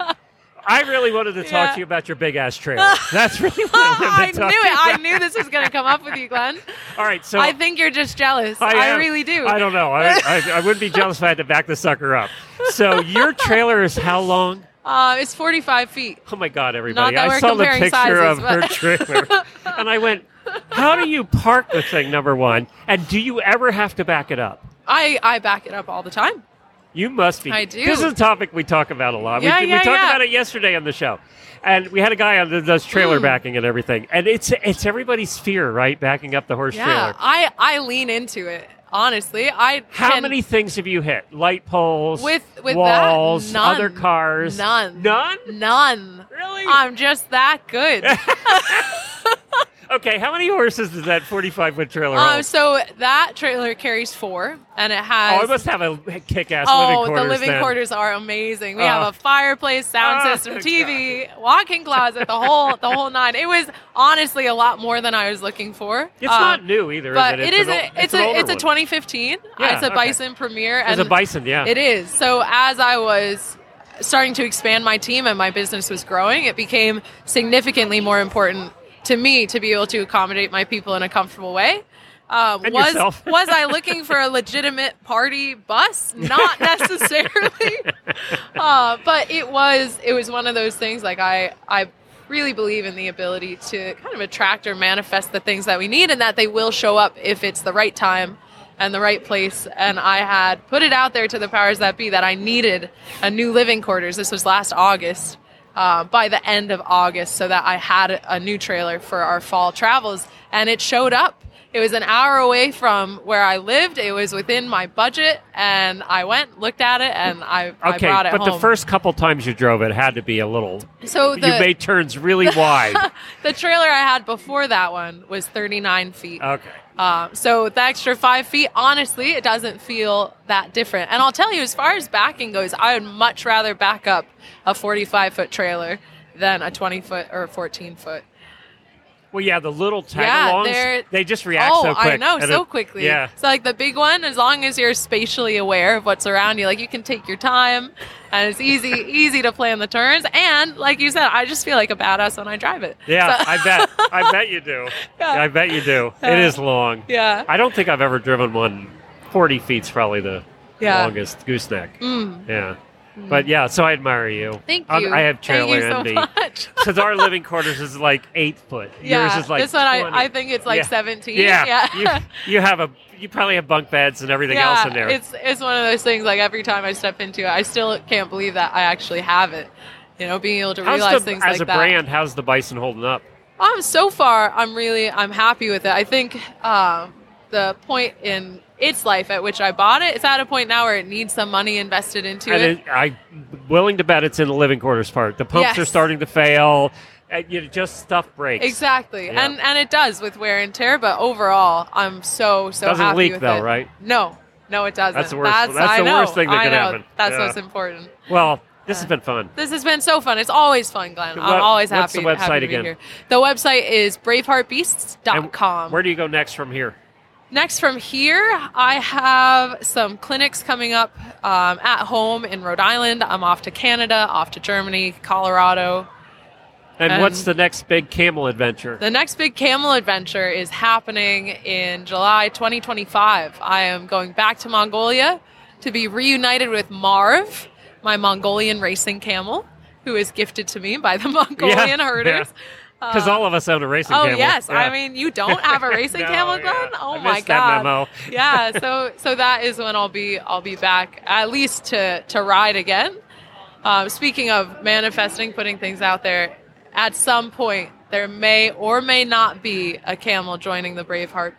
I really wanted to talk to you about your big-ass trailer. That's really what I wanted to talk to you about. I knew this was going to come up with you, Glenn. All right, so I think you're just jealous. I really do. I don't know. I wouldn't be jealous if I had to back the sucker up. So your trailer is how long? It's 45 feet. Oh, my God, everybody. Not that I saw the picture sizes, of her trailer, and I went, how do you park the thing, number one? And do you ever have to back it up? I back it up all the time. You must be. I do. This is a topic we talk about a lot. We talked about it yesterday on the show. And we had a guy on that does trailer backing and everything. And it's everybody's fear, right? Backing up the horse trailer. I lean into it. Honestly, How many things have you hit? Light poles, with walls, that, none, other cars? None. Really? I'm just that good. Okay, how many horses does that 45-foot trailer hold? So that trailer carries 4, and it has... Oh, it must have a kick-ass living quarters. Oh, the living quarters are amazing. We have a fireplace, sound system, TV, walk-in closet, the whole nine. It was honestly a lot more than I was looking for. It's not new either, but is it? It's a 2015. Yeah, it's a Bison Premier. It's a Bison, yeah. It is. So as I was starting to expand my team and my business was growing, it became significantly more important to me to be able to accommodate my people in a comfortable way. Was I looking for a legitimate party bus? Not necessarily. But it was one of those things, like I really believe in the ability to kind of attract or manifest the things that we need, and that they will show up if it's the right time and the right place. And I had put it out there to the powers that be that I needed a new living quarters. This was last August. By the end of August, so that I had a new trailer for our fall travels, and it showed up. It was an hour away from where I lived. It was within my budget, and I went, looked at it, and I brought it home. But the first couple times you drove it had to be a little... So you made turns really wide. The trailer I had before that one was 39 feet. Okay. So the extra 5 feet, honestly, it doesn't feel that different. And I'll tell you, as far as backing goes, I would much rather back up a 45-foot trailer than a 20-foot or a 14-foot. Well, yeah, the little tag-alongs, they just react so quick. I know, so quickly. Yeah. So, like, the big one, as long as you're spatially aware of what's around you, like, you can take your time, and it's easy to plan the turns. And, like you said, I just feel like a badass when I drive it. Yeah, so. I bet you do. Yeah. I bet you do. It is long. Yeah. I don't think I've ever driven one. 40 feet's probably the longest gooseneck. Mm. Yeah. But yeah, so I admire you. Thank you. I have trailer envy. Much. Because our living quarters is like 8 foot. Yeah, yours is like this one 20. I think it's like 17. Yeah. You probably have bunk beds and everything else in there. It's one of those things. Like every time I step into it, I still can't believe that I actually have it. You know, being able to realize things like that. As a brand, how's the Bison holding up? So far, I'm happy with it. I think the point in its life at which I bought it, it's at a point now where it needs some money invested into it. I'm willing to bet it's in the living quarters part. The pumps are starting to fail. Just stuff breaks. Exactly. Yeah. And it does with wear and tear, but overall, I'm so happy with it. Doesn't leak though, right? No, it doesn't. That's the worst, worst thing that could happen. That's what's important. Well, this has been fun. This has been so fun. It's always fun, Glenn. I'm always happy. What's the website happy to again? be here. The website is braveheartbeasts.com. Where do you go next from here? Next from here, I have some clinics coming up at home in Rhode Island. I'm off to Canada, off to Germany, Colorado. And what's the next big camel adventure? The next big camel adventure is happening in July 2025. I am going back to Mongolia to be reunited with Marv, my Mongolian racing camel, who is gifted to me by the Mongolian herders. Yeah. Because all of us own a racing camel. Oh, yes. Yeah. I mean, you don't have a racing camel, Glenn? Yeah. Oh, I my missed God. That memo. Yeah, so that is when I'll be back, at least to ride again. Speaking of manifesting, putting things out there, at some point, there may or may not be a camel joining the Braveheart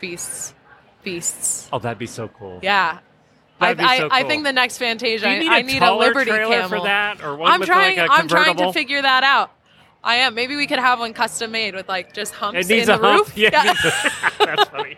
Beasts. Oh, that'd be so cool. Yeah. I think the next Fantasia, I need a Liberty camel. For that, or one with like a I'm trying convertible? to figure that out. I am. Maybe we could have one custom made with like just humps in the roof. Yeah. That's funny.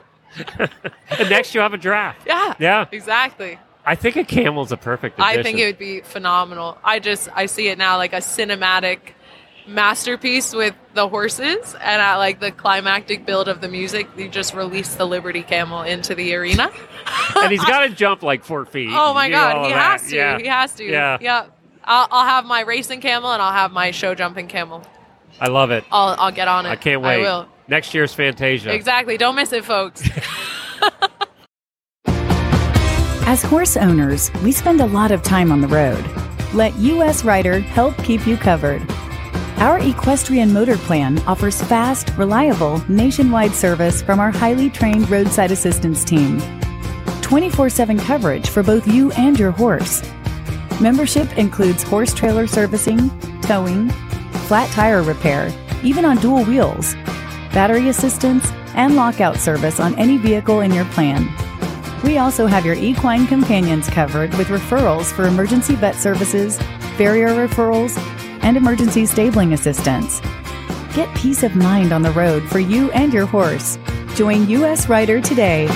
And next you have a giraffe. Yeah. Exactly. I think a camel's a perfect addition. I think it would be phenomenal. I see it now like a cinematic masterpiece with the horses, and at like the climactic build of the music, you just release the Liberty camel into the arena. And he's got to jump like 4 feet. Oh my God, he has to. Yeah. He has to. Yeah. Yep. I'll have my racing camel and I'll have my show jumping camel. I love it. I'll get on it. I can't wait. I will. Next year's Fantasia. Exactly. Don't miss it, folks. As horse owners, we spend a lot of time on the road. Let US Rider help keep you covered. Our equestrian motor plan offers fast, reliable, nationwide service from our highly trained roadside assistance team. 24/7 coverage for both you and your horse. Membership includes horse trailer servicing, towing, flat tire repair, even on dual wheels, battery assistance, and lockout service on any vehicle in your plan. We also have your equine companions covered with referrals for emergency vet services, farrier referrals, and emergency stabling assistance. Get peace of mind on the road for you and your horse. Join US Rider today.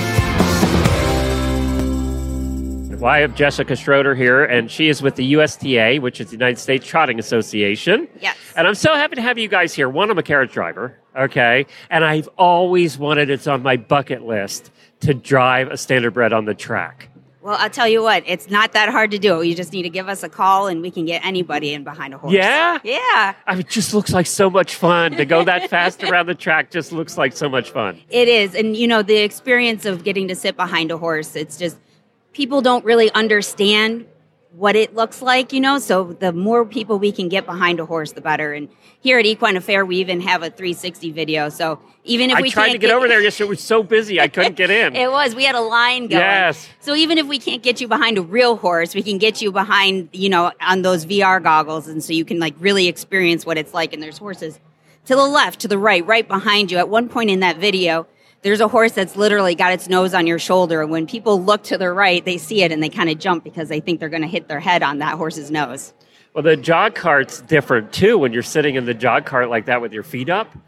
Well, I have Jessica Schroeder here, and she is with the USTA, which is the United States Trotting Association. Yes. And I'm so happy to have you guys here. One, I'm a carriage driver, okay? And I've always wanted, it's on my bucket list, to drive a standardbred on the track. Well, I'll tell you what, it's not that hard to do. You just need to give us a call and we can get anybody in behind a horse. Yeah? Yeah. I mean, it just looks like so much fun. To go that fast around the track just looks like so much fun. It is. And, you know, the experience of getting to sit behind a horse, it's just, people don't really understand what it looks like, you know, so the more people we can get behind a horse, the better. And here at Equine Affair, we even have a 360 video. So even if we tried can't to get over there yesterday, it was so busy, I couldn't get in. It was. We had a line going. Yes. So even if we can't get you behind a real horse, we can get you behind, you know, on those VR goggles. And so you can like really experience what it's like. And there's horses to the left, to the right behind you. At one point in that video, there's a horse that's literally got its nose on your shoulder. And when people look to the right, they see it and they kind of jump because they think they're going to hit their head on that horse's nose. Well, the jog cart's different too when you're sitting in the jog cart like that with your feet up.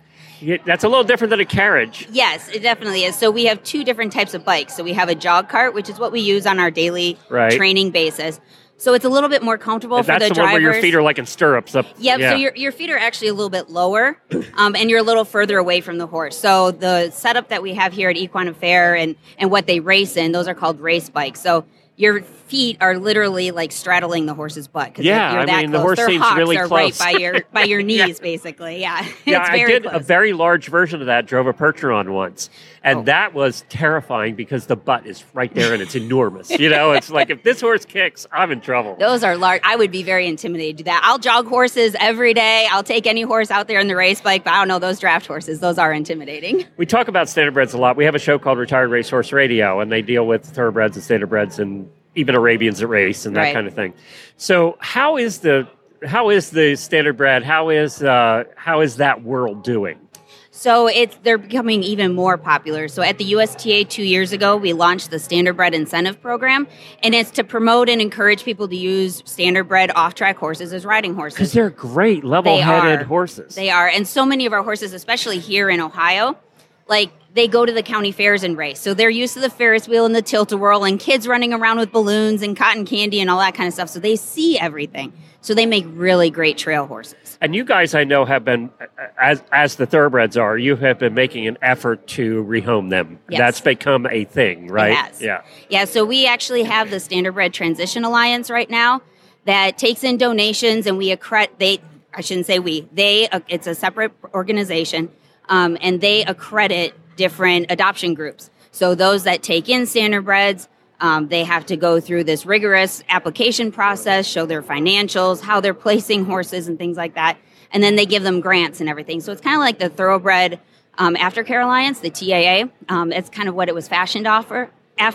That's a little different than a carriage. Yes, it definitely is. So we have two different types of bikes. So we have a jog cart, which is what we use on our daily training basis. So it's a little bit more comfortable for the drivers. That's the one where your feet are like in stirrups. Yep, yeah. So your feet are actually a little bit lower, and you're a little further away from the horse. So the setup that we have here at Equine Affair and what they race in, those are called race bikes. So your feet are literally like straddling the horse's butt. Yeah, you're that close. The horse Their seems hocks really are close. right by your knees, basically. Yeah, yeah. It's very I did close. a very large version of that. Drove a Percheron once, and that was terrifying because the butt is right there and it's enormous. It's like if this horse kicks, I'm in trouble. Those are large. I would be very intimidated to do that. I'll jog horses every day. I'll take any horse out there in the race bike, but I don't know those draft horses. Those are intimidating. We talk about standardbreds a lot. We have a show called Retired Racehorse Radio, and they deal with thoroughbreds and standardbreds and even Arabians that race and that kind of thing. So how is the standardbred? How is that world doing? So they're becoming even more popular. So at the USTA 2 years ago, we launched the Standardbred Incentive Program, and it's to promote and encourage people to use standardbred off-track horses as riding horses. Because they're great, level-headed horses. They are, and so many of our horses, especially here in Ohio, they go to the county fairs and race. So they're used to the Ferris wheel and the tilt-a-whirl and kids running around with balloons and cotton candy and all that kind of stuff. So they see everything. So they make really great trail horses. And you guys, I know, have been, as the thoroughbreds are, you have been making an effort to rehome them. Yes. That's become a thing, right? It has. Yeah. Yeah, so we actually have the Standardbred Transition Alliance right now that takes in donations, and it's a separate organization, and they accredit different adoption groups. So those that take in standardbreds, they have to go through this rigorous application process, show their financials, how they're placing horses and things like that. And then they give them grants and everything. So it's kind of like the Thoroughbred Aftercare Alliance, the TAA. It's kind of what it was fashioned after.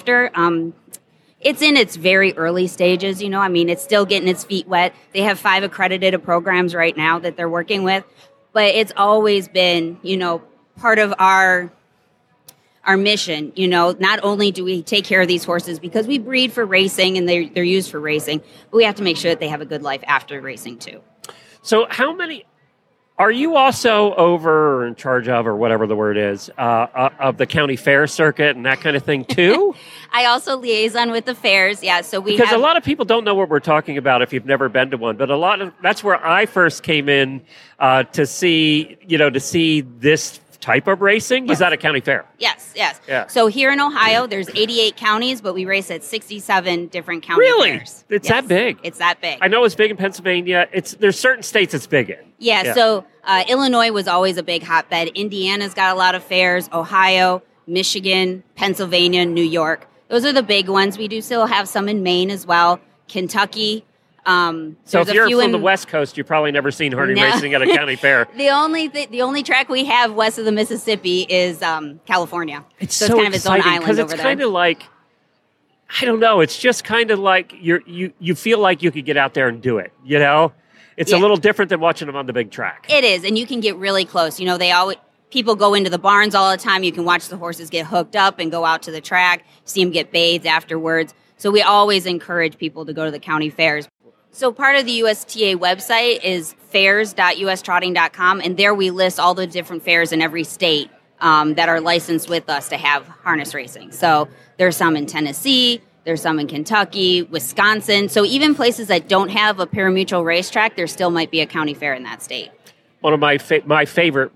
It's in its very early stages, it's still getting its feet wet. They have 5 accredited programs right now that they're working with. But it's always been, part of our mission. Not only do we take care of these horses because we breed for racing and they're used for racing, but we have to make sure that they have a good life after racing too. So how many are you also over or in charge of, or whatever the word is, of the county fair circuit and that kind of thing too? I also liaison with the fairs. Yeah. So because a lot of people don't know what we're talking about if you've never been to one, but that's where I first came in to see this type of racing. Was that a county fair? Yes. Yeah. So here in Ohio, there's 88 counties, but we race at 67 different county fairs. It's that big? It's that big. I know it's big in Pennsylvania. There's certain states it's big in. Yeah. So Illinois was always a big hotbed. Indiana's got a lot of fairs. Ohio, Michigan, Pennsylvania, New York. Those are the big ones. We do still have some in Maine as well. Kentucky. So if you're from the West Coast, you've probably never seen harney racing at a county fair. The only track we have west of the Mississippi is California. It's kind of its own island because it's kind of like, I don't know. It's just kind of like you feel like you could get out there and do it. It's a little different than watching them on the big track. It is, and you can get really close. People go into the barns all the time. You can watch the horses get hooked up and go out to the track. See them get bathed afterwards. So we always encourage people to go to the county fairs. So part of the USTA website is fairs.ustrotting.com, and there we list all the different fairs in every state that are licensed with us to have harness racing. So there's some in Tennessee, there's some in Kentucky, Wisconsin. So even places that don't have a parimutuel racetrack, there still might be a county fair in that state. One of my favorite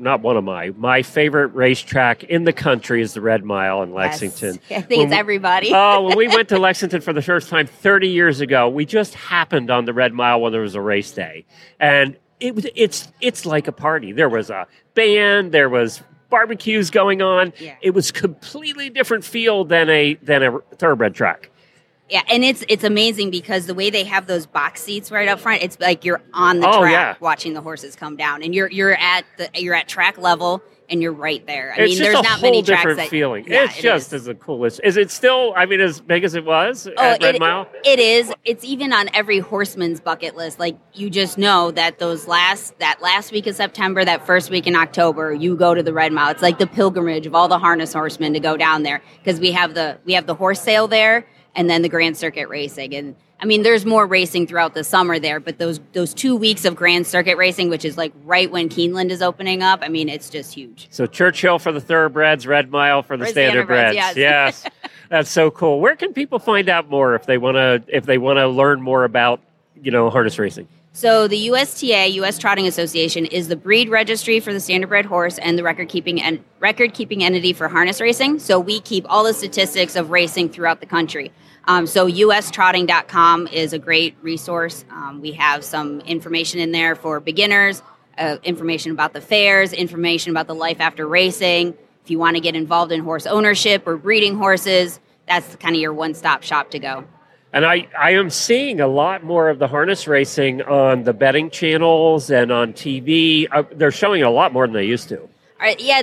racetrack in the country is the Red Mile in Lexington. Yes. I think it's everybody. When we went to Lexington for the first time 30 years ago, we just happened on the Red Mile when there was a race day. And it's like a party. There was a band, there was barbecues going on. Yeah. It was completely different feel than a thoroughbred track. Yeah, and it's amazing because the way they have those box seats right up front, it's like you're on the track watching the horses come down, and you're at track level and you're right there. There's not many tracks different feeling. Yeah, it's just as the coolest. Is it still? As big as it was at Red Mile? It is. It's even on every horseman's bucket list. Like you just know that that last week of September, that first week in October, you go to the Red Mile. It's like the pilgrimage of all the harness horsemen to go down there because we have the horse sale there. and then the Grand Circuit racing. And I mean, there's more racing throughout the summer there, but those 2 weeks of Grand Circuit racing, which is like right when Keeneland is opening up, I mean, it's just huge. So Churchill for the thoroughbreds, Red Mile for the standardbreds. Yes. That's so cool. Where can people find out more if they want to learn more about, harness racing? So the USTA, U.S. Trotting Association, is the breed registry for the standardbred horse and the record-keeping entity for harness racing. So we keep all the statistics of racing throughout the country. So ustrotting.com is a great resource. We have some information in there for beginners, information about the fairs, information about the life after racing. If you want to get involved in horse ownership or breeding horses, that's kind of your one-stop shop to go. And I am seeing a lot more of the harness racing on the betting channels and on TV. They're showing a lot more than they used to. Yeah,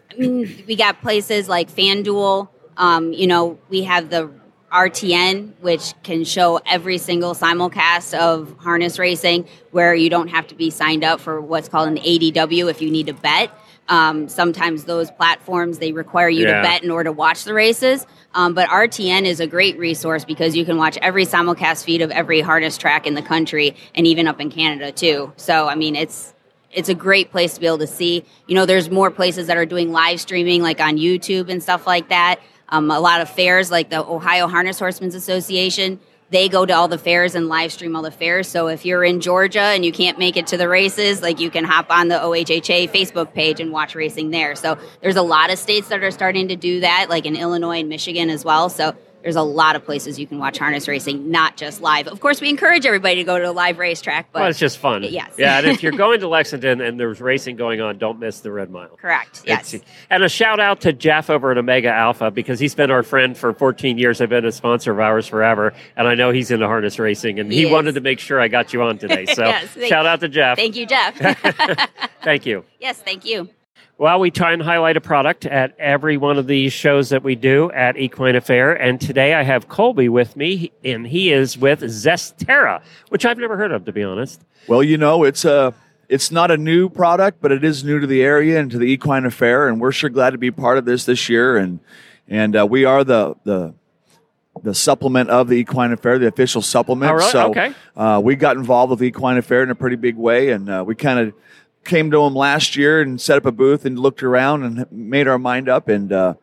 we got places like FanDuel. We have the RTN, which can show every single simulcast of harness racing where you don't have to be signed up for what's called an ADW if you need to bet. Sometimes those platforms, they require you to bet in order to watch the races. But RTN is a great resource because you can watch every simulcast feed of every harness track in the country and even up in Canada too. So, I mean, it's a great place to be able to see. There's more places that are doing live streaming like on YouTube and stuff like that. A lot of fairs like the Ohio Harness Horsemen's Association, they go to all the fairs and live stream all the fairs. So if you're in Georgia and you can't make it to the races, like you can hop on the OHHA Facebook page and watch racing there. So there's a lot of states that are starting to do that, like in Illinois and Michigan as well. So there's a lot of places you can watch harness racing, not just live. Of course, we encourage everybody to go to a live racetrack. But it's just fun. Yes. Yeah, and if you're going to Lexington and there's racing going on, don't miss the Red Mile. Correct, yes. And a shout out to Jeff over at Omega Alpha because he's been our friend for 14 years. I've been a sponsor of ours forever, and I know he's into harness racing, and he wanted to make sure I got you on today. So shout out to Jeff. Thank you, Jeff. Thank you. Yes, thank you. Well, we try and highlight a product at every one of these shows that we do at Equine Affair. And today I have Colby with me, and he is with Zestera, which I've never heard of, to be honest. Well, it's not a new product, but it is new to the area and to the Equine Affair, and we're sure glad to be part of this year. And we are the supplement of the Equine Affair, the official supplement. Oh, really? So okay. We got involved with the Equine Affair in a pretty big way, and we kind of came to them last year and set up a booth and looked around and made our mind up. And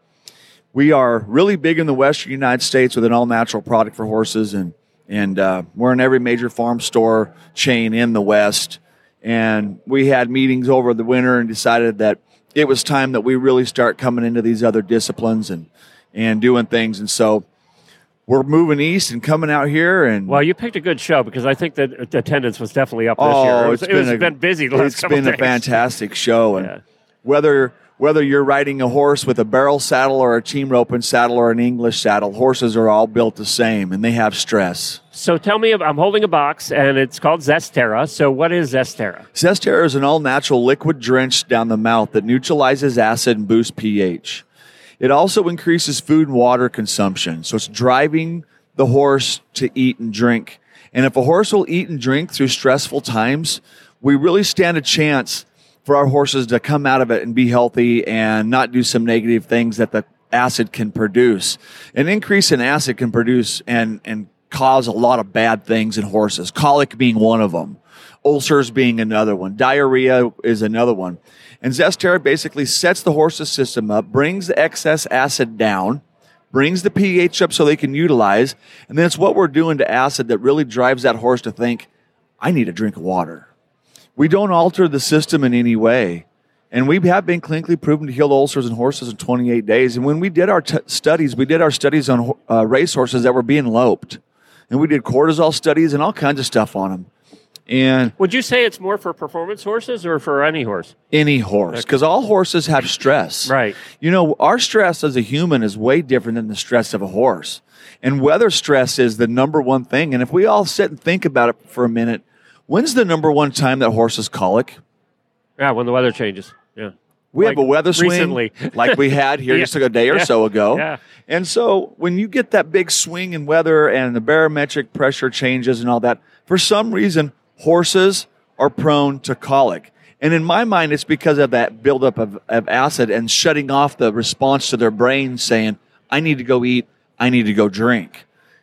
we are really big in the Western United States with an all-natural product for horses. And we're in every major farm store chain in the West. And we had meetings over the winter and decided that it was time that we really start coming into these other disciplines and doing things. And so we're moving east and coming out here. And well, you picked a good show because I think that attendance was definitely up this year. It's been busy the last couple days. It's been a fantastic show. And whether you're riding a horse with a barrel saddle or a team rope and saddle or an English saddle, horses are all built the same and they have stress. So tell me, I'm holding a box and it's called Zestera. So what is Zestera? Zestera is an all-natural liquid drench down the mouth that neutralizes acid and boosts pH. It also increases food and water consumption, so it's driving the horse to eat and drink. And if a horse will eat and drink through stressful times, we really stand a chance for our horses to come out of it and be healthy and not do some negative things that the acid can produce. An increase in acid can produce and cause a lot of bad things in horses, colic being one of them, ulcers being another one, diarrhea is another one. And Zestera basically sets the horse's system up, brings the excess acid down, brings the pH up so they can utilize, and then it's what we're doing to acid that really drives that horse to think, I need a drink of water. We don't alter the system in any way. And we have been clinically proven to heal ulcers in horses in 28 days. And when we did our studies, we did our studies on race horses that were being loped. And we did cortisol studies and all kinds of stuff on them. And would you say it's more for performance horses or for any horse? Any horse, because all horses have stress. Right. Our stress as a human is way different than the stress of a horse. And weather stress is the number one thing. And if we all sit and think about it for a minute, when's the number one time that horses colic? Yeah, when the weather changes. Yeah. We have a weather swing recently. like we had here just a day or so ago. Yeah. And so when you get that big swing in weather and the barometric pressure changes and all that, for some reason, horses are prone to colic. And in my mind, it's because of that buildup of acid and shutting off the response to their brain saying, I need to go eat, I need to go drink.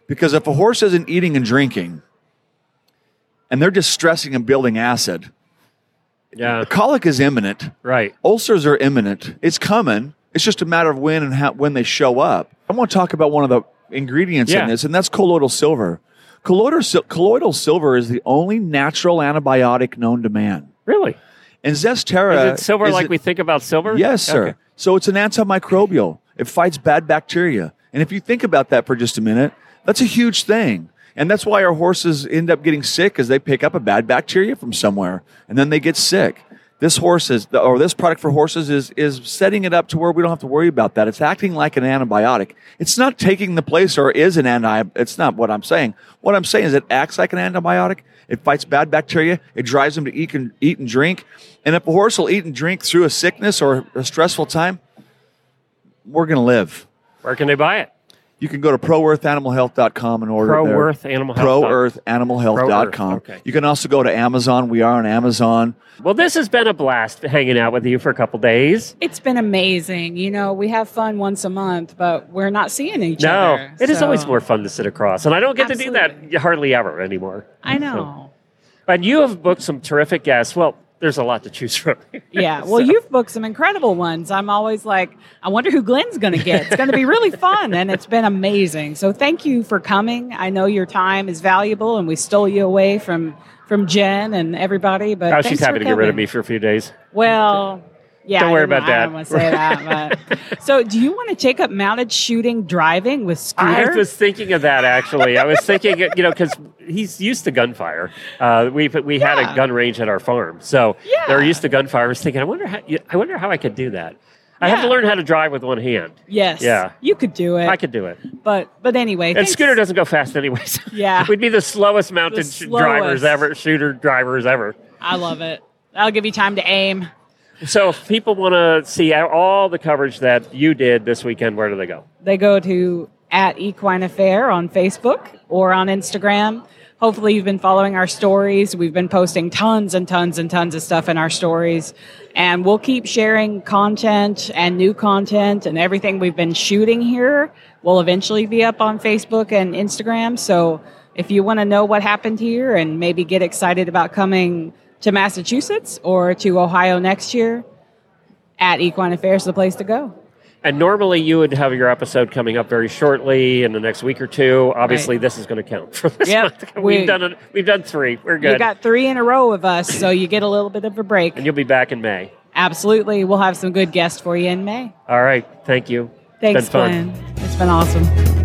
Because if a horse isn't eating and drinking, and they're just stressing and building acid, the colic is imminent. Right. Ulcers are imminent. It's coming. It's just a matter of when and when they show up. I want to talk about one of the ingredients in this, and that's colloidal silver. Colloidal silver is the only natural antibiotic known to man. Really? And Zestera... Is it silver like we think about silver? Yes, sir. Okay. So it's an antimicrobial. It fights bad bacteria. And if you think about that for just a minute, that's a huge thing. And that's why our horses end up getting sick, because they pick up a bad bacteria from somewhere, and then they get sick. This this product for horses is setting it up to where we don't have to worry about that. It's acting like an antibiotic. It's not taking the place or is an It's not what I'm saying. What I'm saying is it acts like an antibiotic. It fights bad bacteria. It drives them to eat and drink. And if a horse will eat and drink through a sickness or a stressful time, we're going to live. Where can they buy it? You can go to ProEarthAnimalHealth.com and order it there. ProEarthAnimalHealth.com. Okay. You can also go to Amazon. We are on Amazon. Well, this has been a blast hanging out with you for a couple days. It's been amazing. You know, we have fun once a month, but we're not seeing each other. No, it is always more fun to sit across. And I don't get to do that hardly ever anymore. I know. But you have booked some terrific guests. Well, there's a lot to choose from. Yeah, well, you've booked some incredible ones. I'm always like, I wonder who Glenn's going to get. It's going to be really fun, and it's been amazing. So thank you for coming. I know your time is valuable, and we stole you away from Jen and everybody. But she's happy to get rid of me for a few days. Well, yeah, don't worry about that. I don't want to say that. But. So, do you want to take up mounted shooting driving with Scooter? I was thinking of that actually. I was thinking, because he's used to gunfire. We had a gun range at our farm, so they're used to gunfire. I was thinking, I wonder how I could do that. I have to learn how to drive with one hand. Yes. Yeah. You could do it. I could do it. But anyway. And Scooter doesn't go fast anyways. Yeah. We'd be the slowest mounted shooter drivers ever. I love it. That'll give you time to aim. So if people want to see all the coverage that you did this weekend, where do they go? They go to @EquineAffair on Facebook or on Instagram. Hopefully you've been following our stories. We've been posting tons and tons and tons of stuff in our stories. And we'll keep sharing content and new content, and everything we've been shooting here will eventually be up on Facebook and Instagram. So if you want to know what happened here and maybe get excited about coming to Massachusetts or to Ohio next year, @EquineAffair is the place to go. And normally you would have your episode coming up very shortly in the next week or two. Obviously, this is going to count for this month. We've done 3. We're good. You got 3 in a row of us, so you get a little bit of a break. And you'll be back in May. Absolutely. We'll have some good guests for you in May. All right. Thank you. Thanks, it's been fun. Glenn. It's been awesome.